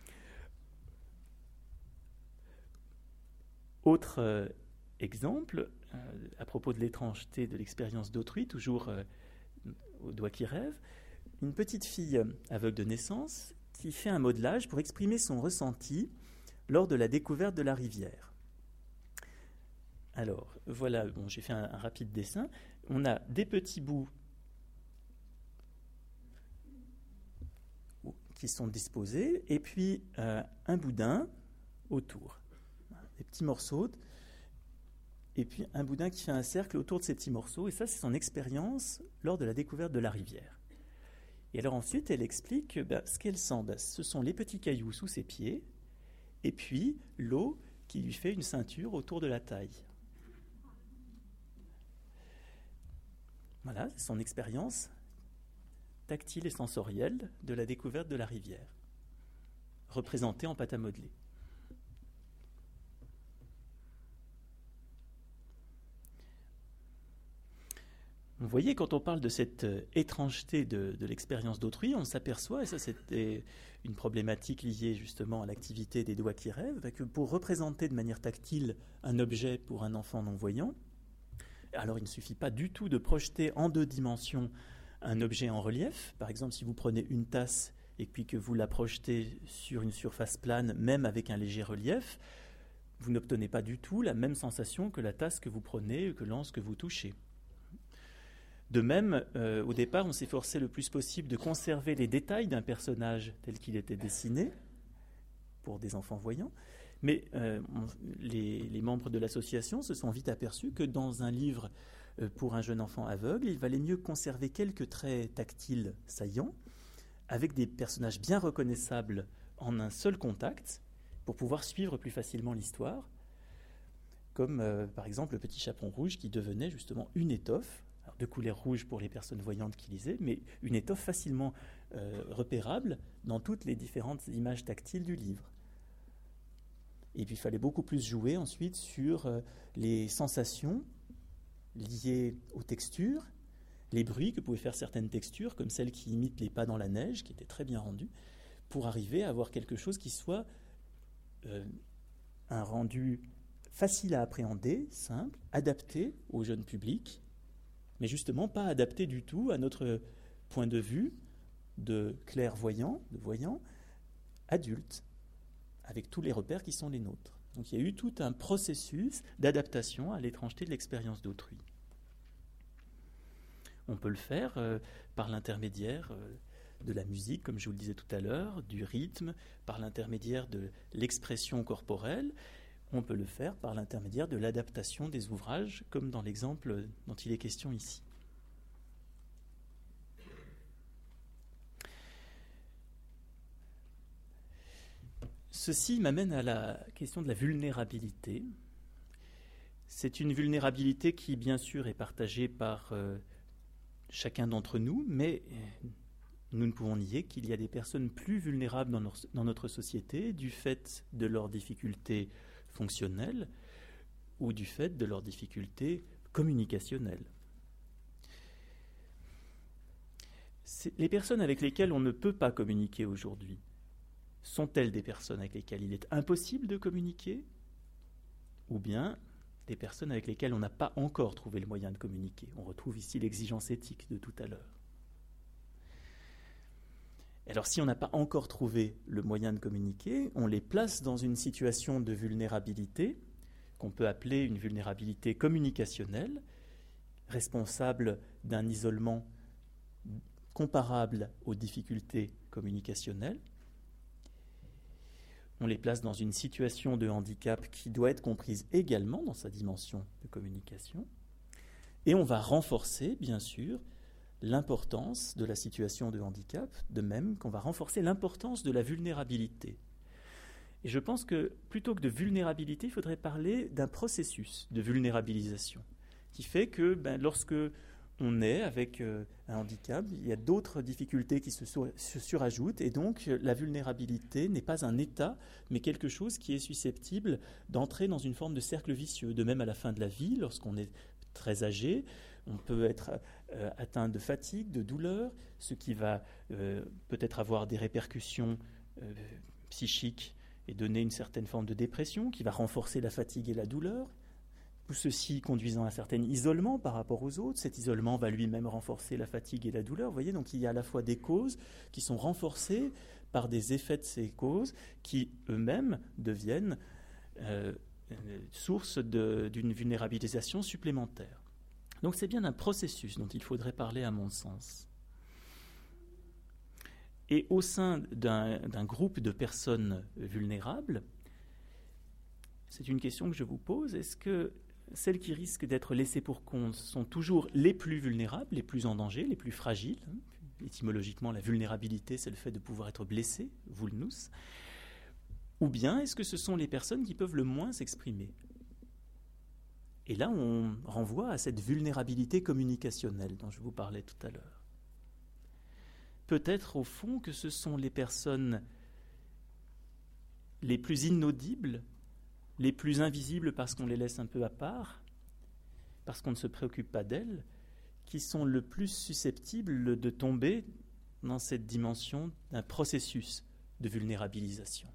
Speaker 6: Autre euh, exemple, euh, à propos de l'étrangeté de l'expérience d'autrui, toujours euh, au doigt qui rêve, une petite fille aveugle de naissance qui fait un modelage pour exprimer son ressenti lors de la découverte de la rivière. Alors, voilà, bon, j'ai fait un, un rapide dessin. On a des petits bouts qui sont disposés, et puis euh, un boudin autour. Des petits morceaux, et puis un boudin qui fait un cercle autour de ces petits morceaux, et ça, c'est son expérience lors de la découverte de la rivière. Et alors ensuite, elle explique ben, ce qu'elle sent. Ben, ce sont les petits cailloux sous ses pieds, et puis l'eau qui lui fait une ceinture autour de la taille. Voilà, c'est son expérience tactile et sensorielle de la découverte de la rivière, représentée en pâte à modeler. Vous voyez, quand on parle de cette euh, étrangeté de, de l'expérience d'autrui, on s'aperçoit, et ça c'était une problématique liée justement à l'activité des doigts qui rêvent, que pour représenter de manière tactile un objet pour un enfant non-voyant, alors il ne suffit pas du tout de projeter en deux dimensions un objet en relief. Par exemple, si vous prenez une tasse et puis que vous la projetez sur une surface plane, même avec un léger relief, vous n'obtenez pas du tout la même sensation que la tasse que vous prenez, que l'anse que vous touchez. De même, euh, au départ, on s'efforçait le plus possible de conserver les détails d'un personnage tel qu'il était dessiné, pour des enfants voyants, Mais euh, on, les, les membres de l'association se sont vite aperçus que dans un livre euh, pour un jeune enfant aveugle, il valait mieux conserver quelques traits tactiles saillants, avec des personnages bien reconnaissables en un seul contact, pour pouvoir suivre plus facilement l'histoire, comme euh, par exemple le petit chaperon rouge qui devenait justement une étoffe, alors de couleur rouge pour les personnes voyantes qui lisaient, mais une étoffe facilement euh, repérable dans toutes les différentes images tactiles du livre. Et puis il fallait beaucoup plus jouer ensuite sur euh, les sensations liées aux textures, les bruits que pouvaient faire certaines textures, comme celles qui imitent les pas dans la neige, qui étaient très bien rendues, pour arriver à avoir quelque chose qui soit euh, un rendu facile à appréhender, simple, adapté au jeune public, mais justement pas adapté du tout à notre point de vue de clairvoyant, de voyant, adulte, avec tous les repères qui sont les nôtres. Donc il y a eu tout un processus d'adaptation à l'étrangeté de l'expérience d'autrui. On peut le faire euh, par l'intermédiaire euh, de la musique, comme je vous le disais tout à l'heure, du rythme, par l'intermédiaire de l'expression corporelle. On peut le faire par l'intermédiaire de l'adaptation des ouvrages, comme dans l'exemple dont il est question ici. Ceci m'amène à la question de la vulnérabilité. C'est une vulnérabilité qui, bien sûr, est partagée par euh, chacun d'entre nous, mais nous ne pouvons nier qu'il y a des personnes plus vulnérables dans, nos, dans notre société du fait de leurs difficultés fonctionnelles ou du fait de leurs difficultés communicationnelles. C'est les personnes avec lesquelles on ne peut pas communiquer aujourd'hui, sont-elles des personnes avec lesquelles il est impossible de communiquer, ou bien des personnes avec lesquelles on n'a pas encore trouvé le moyen de communiquer? On retrouve ici l'exigence éthique de tout à l'heure. Alors si on n'a pas encore trouvé le moyen de communiquer, on les place dans une situation de vulnérabilité qu'on peut appeler une vulnérabilité communicationnelle, responsable d'un isolement comparable aux difficultés communicationnelles. On les place dans une situation de handicap qui doit être comprise également dans sa dimension de communication. Et on va renforcer, bien sûr, l'importance de la situation de handicap, de même qu'on va renforcer l'importance de la vulnérabilité. Et je pense que plutôt que de vulnérabilité, il faudrait parler d'un processus de vulnérabilisation qui fait que ben, lorsque on est avec euh, un handicap, il y a d'autres difficultés qui se, sur, se surajoutent et donc la vulnérabilité n'est pas un état, mais quelque chose qui est susceptible d'entrer dans une forme de cercle vicieux. De même à la fin de la vie, lorsqu'on est très âgé, on peut être euh, atteint de fatigue, de douleur, ce qui va euh, peut-être avoir des répercussions euh, psychiques et donner une certaine forme de dépression qui va renforcer la fatigue et la douleur. Tout ceci conduisant à un certain isolement par rapport aux autres. Cet isolement va lui-même renforcer la fatigue et la douleur. Vous voyez, donc il y a à la fois des causes qui sont renforcées par des effets de ces causes qui eux-mêmes deviennent euh, source de, d'une vulnérabilisation supplémentaire. Donc c'est bien un processus dont il faudrait parler à mon sens. Et au sein d'un, d'un groupe de personnes vulnérables, c'est une question que je vous pose, est-ce que celles qui risquent d'être laissées pour compte sont toujours les plus vulnérables, les plus en danger, les plus fragiles? Étymologiquement, la vulnérabilité, c'est le fait de pouvoir être blessé, vulnus. Ou bien est-ce que ce sont les personnes qui peuvent le moins s'exprimer? Et là, on renvoie à cette vulnérabilité communicationnelle dont je vous parlais tout à l'heure. Peut-être au fond que ce sont les personnes les plus inaudibles, les plus invisibles parce qu'on les laisse un peu à part, parce qu'on ne se préoccupe pas d'elles, qui sont le plus susceptibles de tomber dans cette dimension d'un processus de vulnérabilisation.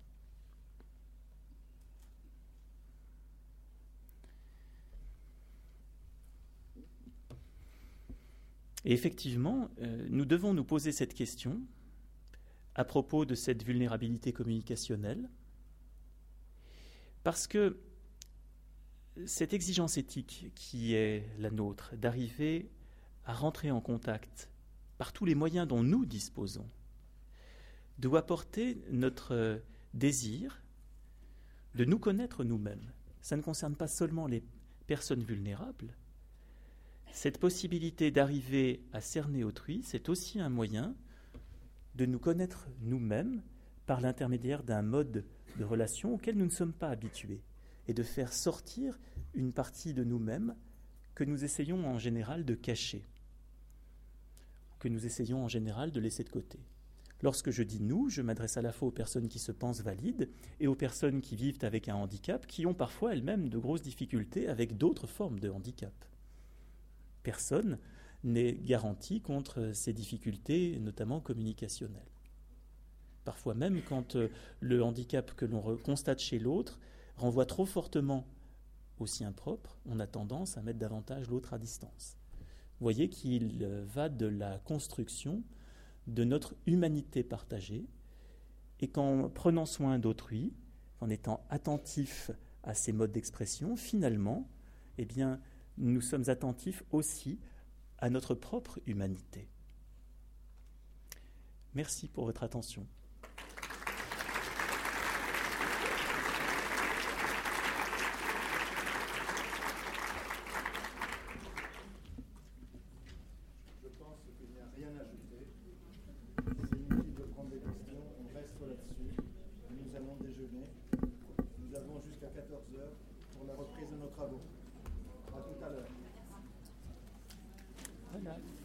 Speaker 6: Et effectivement, euh, nous devons nous poser cette question à propos de cette vulnérabilité communicationnelle, parce que cette exigence éthique qui est la nôtre, d'arriver à rentrer en contact par tous les moyens dont nous disposons, doit porter notre désir de nous connaître nous-mêmes. Ça ne concerne pas seulement les personnes vulnérables. Cette possibilité d'arriver à cerner autrui, c'est aussi un moyen de nous connaître nous-mêmes par l'intermédiaire d'un mode de relation auquel nous ne sommes pas habitués et de faire sortir une partie de nous-mêmes que nous essayons en général de cacher, que nous essayons en général de laisser de côté. Lorsque je dis « nous », je m'adresse à la fois aux personnes qui se pensent valides et aux personnes qui vivent avec un handicap, qui ont parfois elles-mêmes de grosses difficultés avec d'autres formes de handicap. Personne n'est garanti contre ces difficultés, notamment communicationnelles. Parfois même, quand le handicap que l'on constate chez l'autre renvoie trop fortement au sien propre, on a tendance à mettre davantage l'autre à distance. Vous voyez qu'il va de la construction de notre humanité partagée, et qu'en prenant soin d'autrui, en étant attentif à ces modes d'expression, finalement, eh bien, nous sommes attentifs aussi à notre propre humanité. Merci pour votre attention.
Speaker 7: Voilà.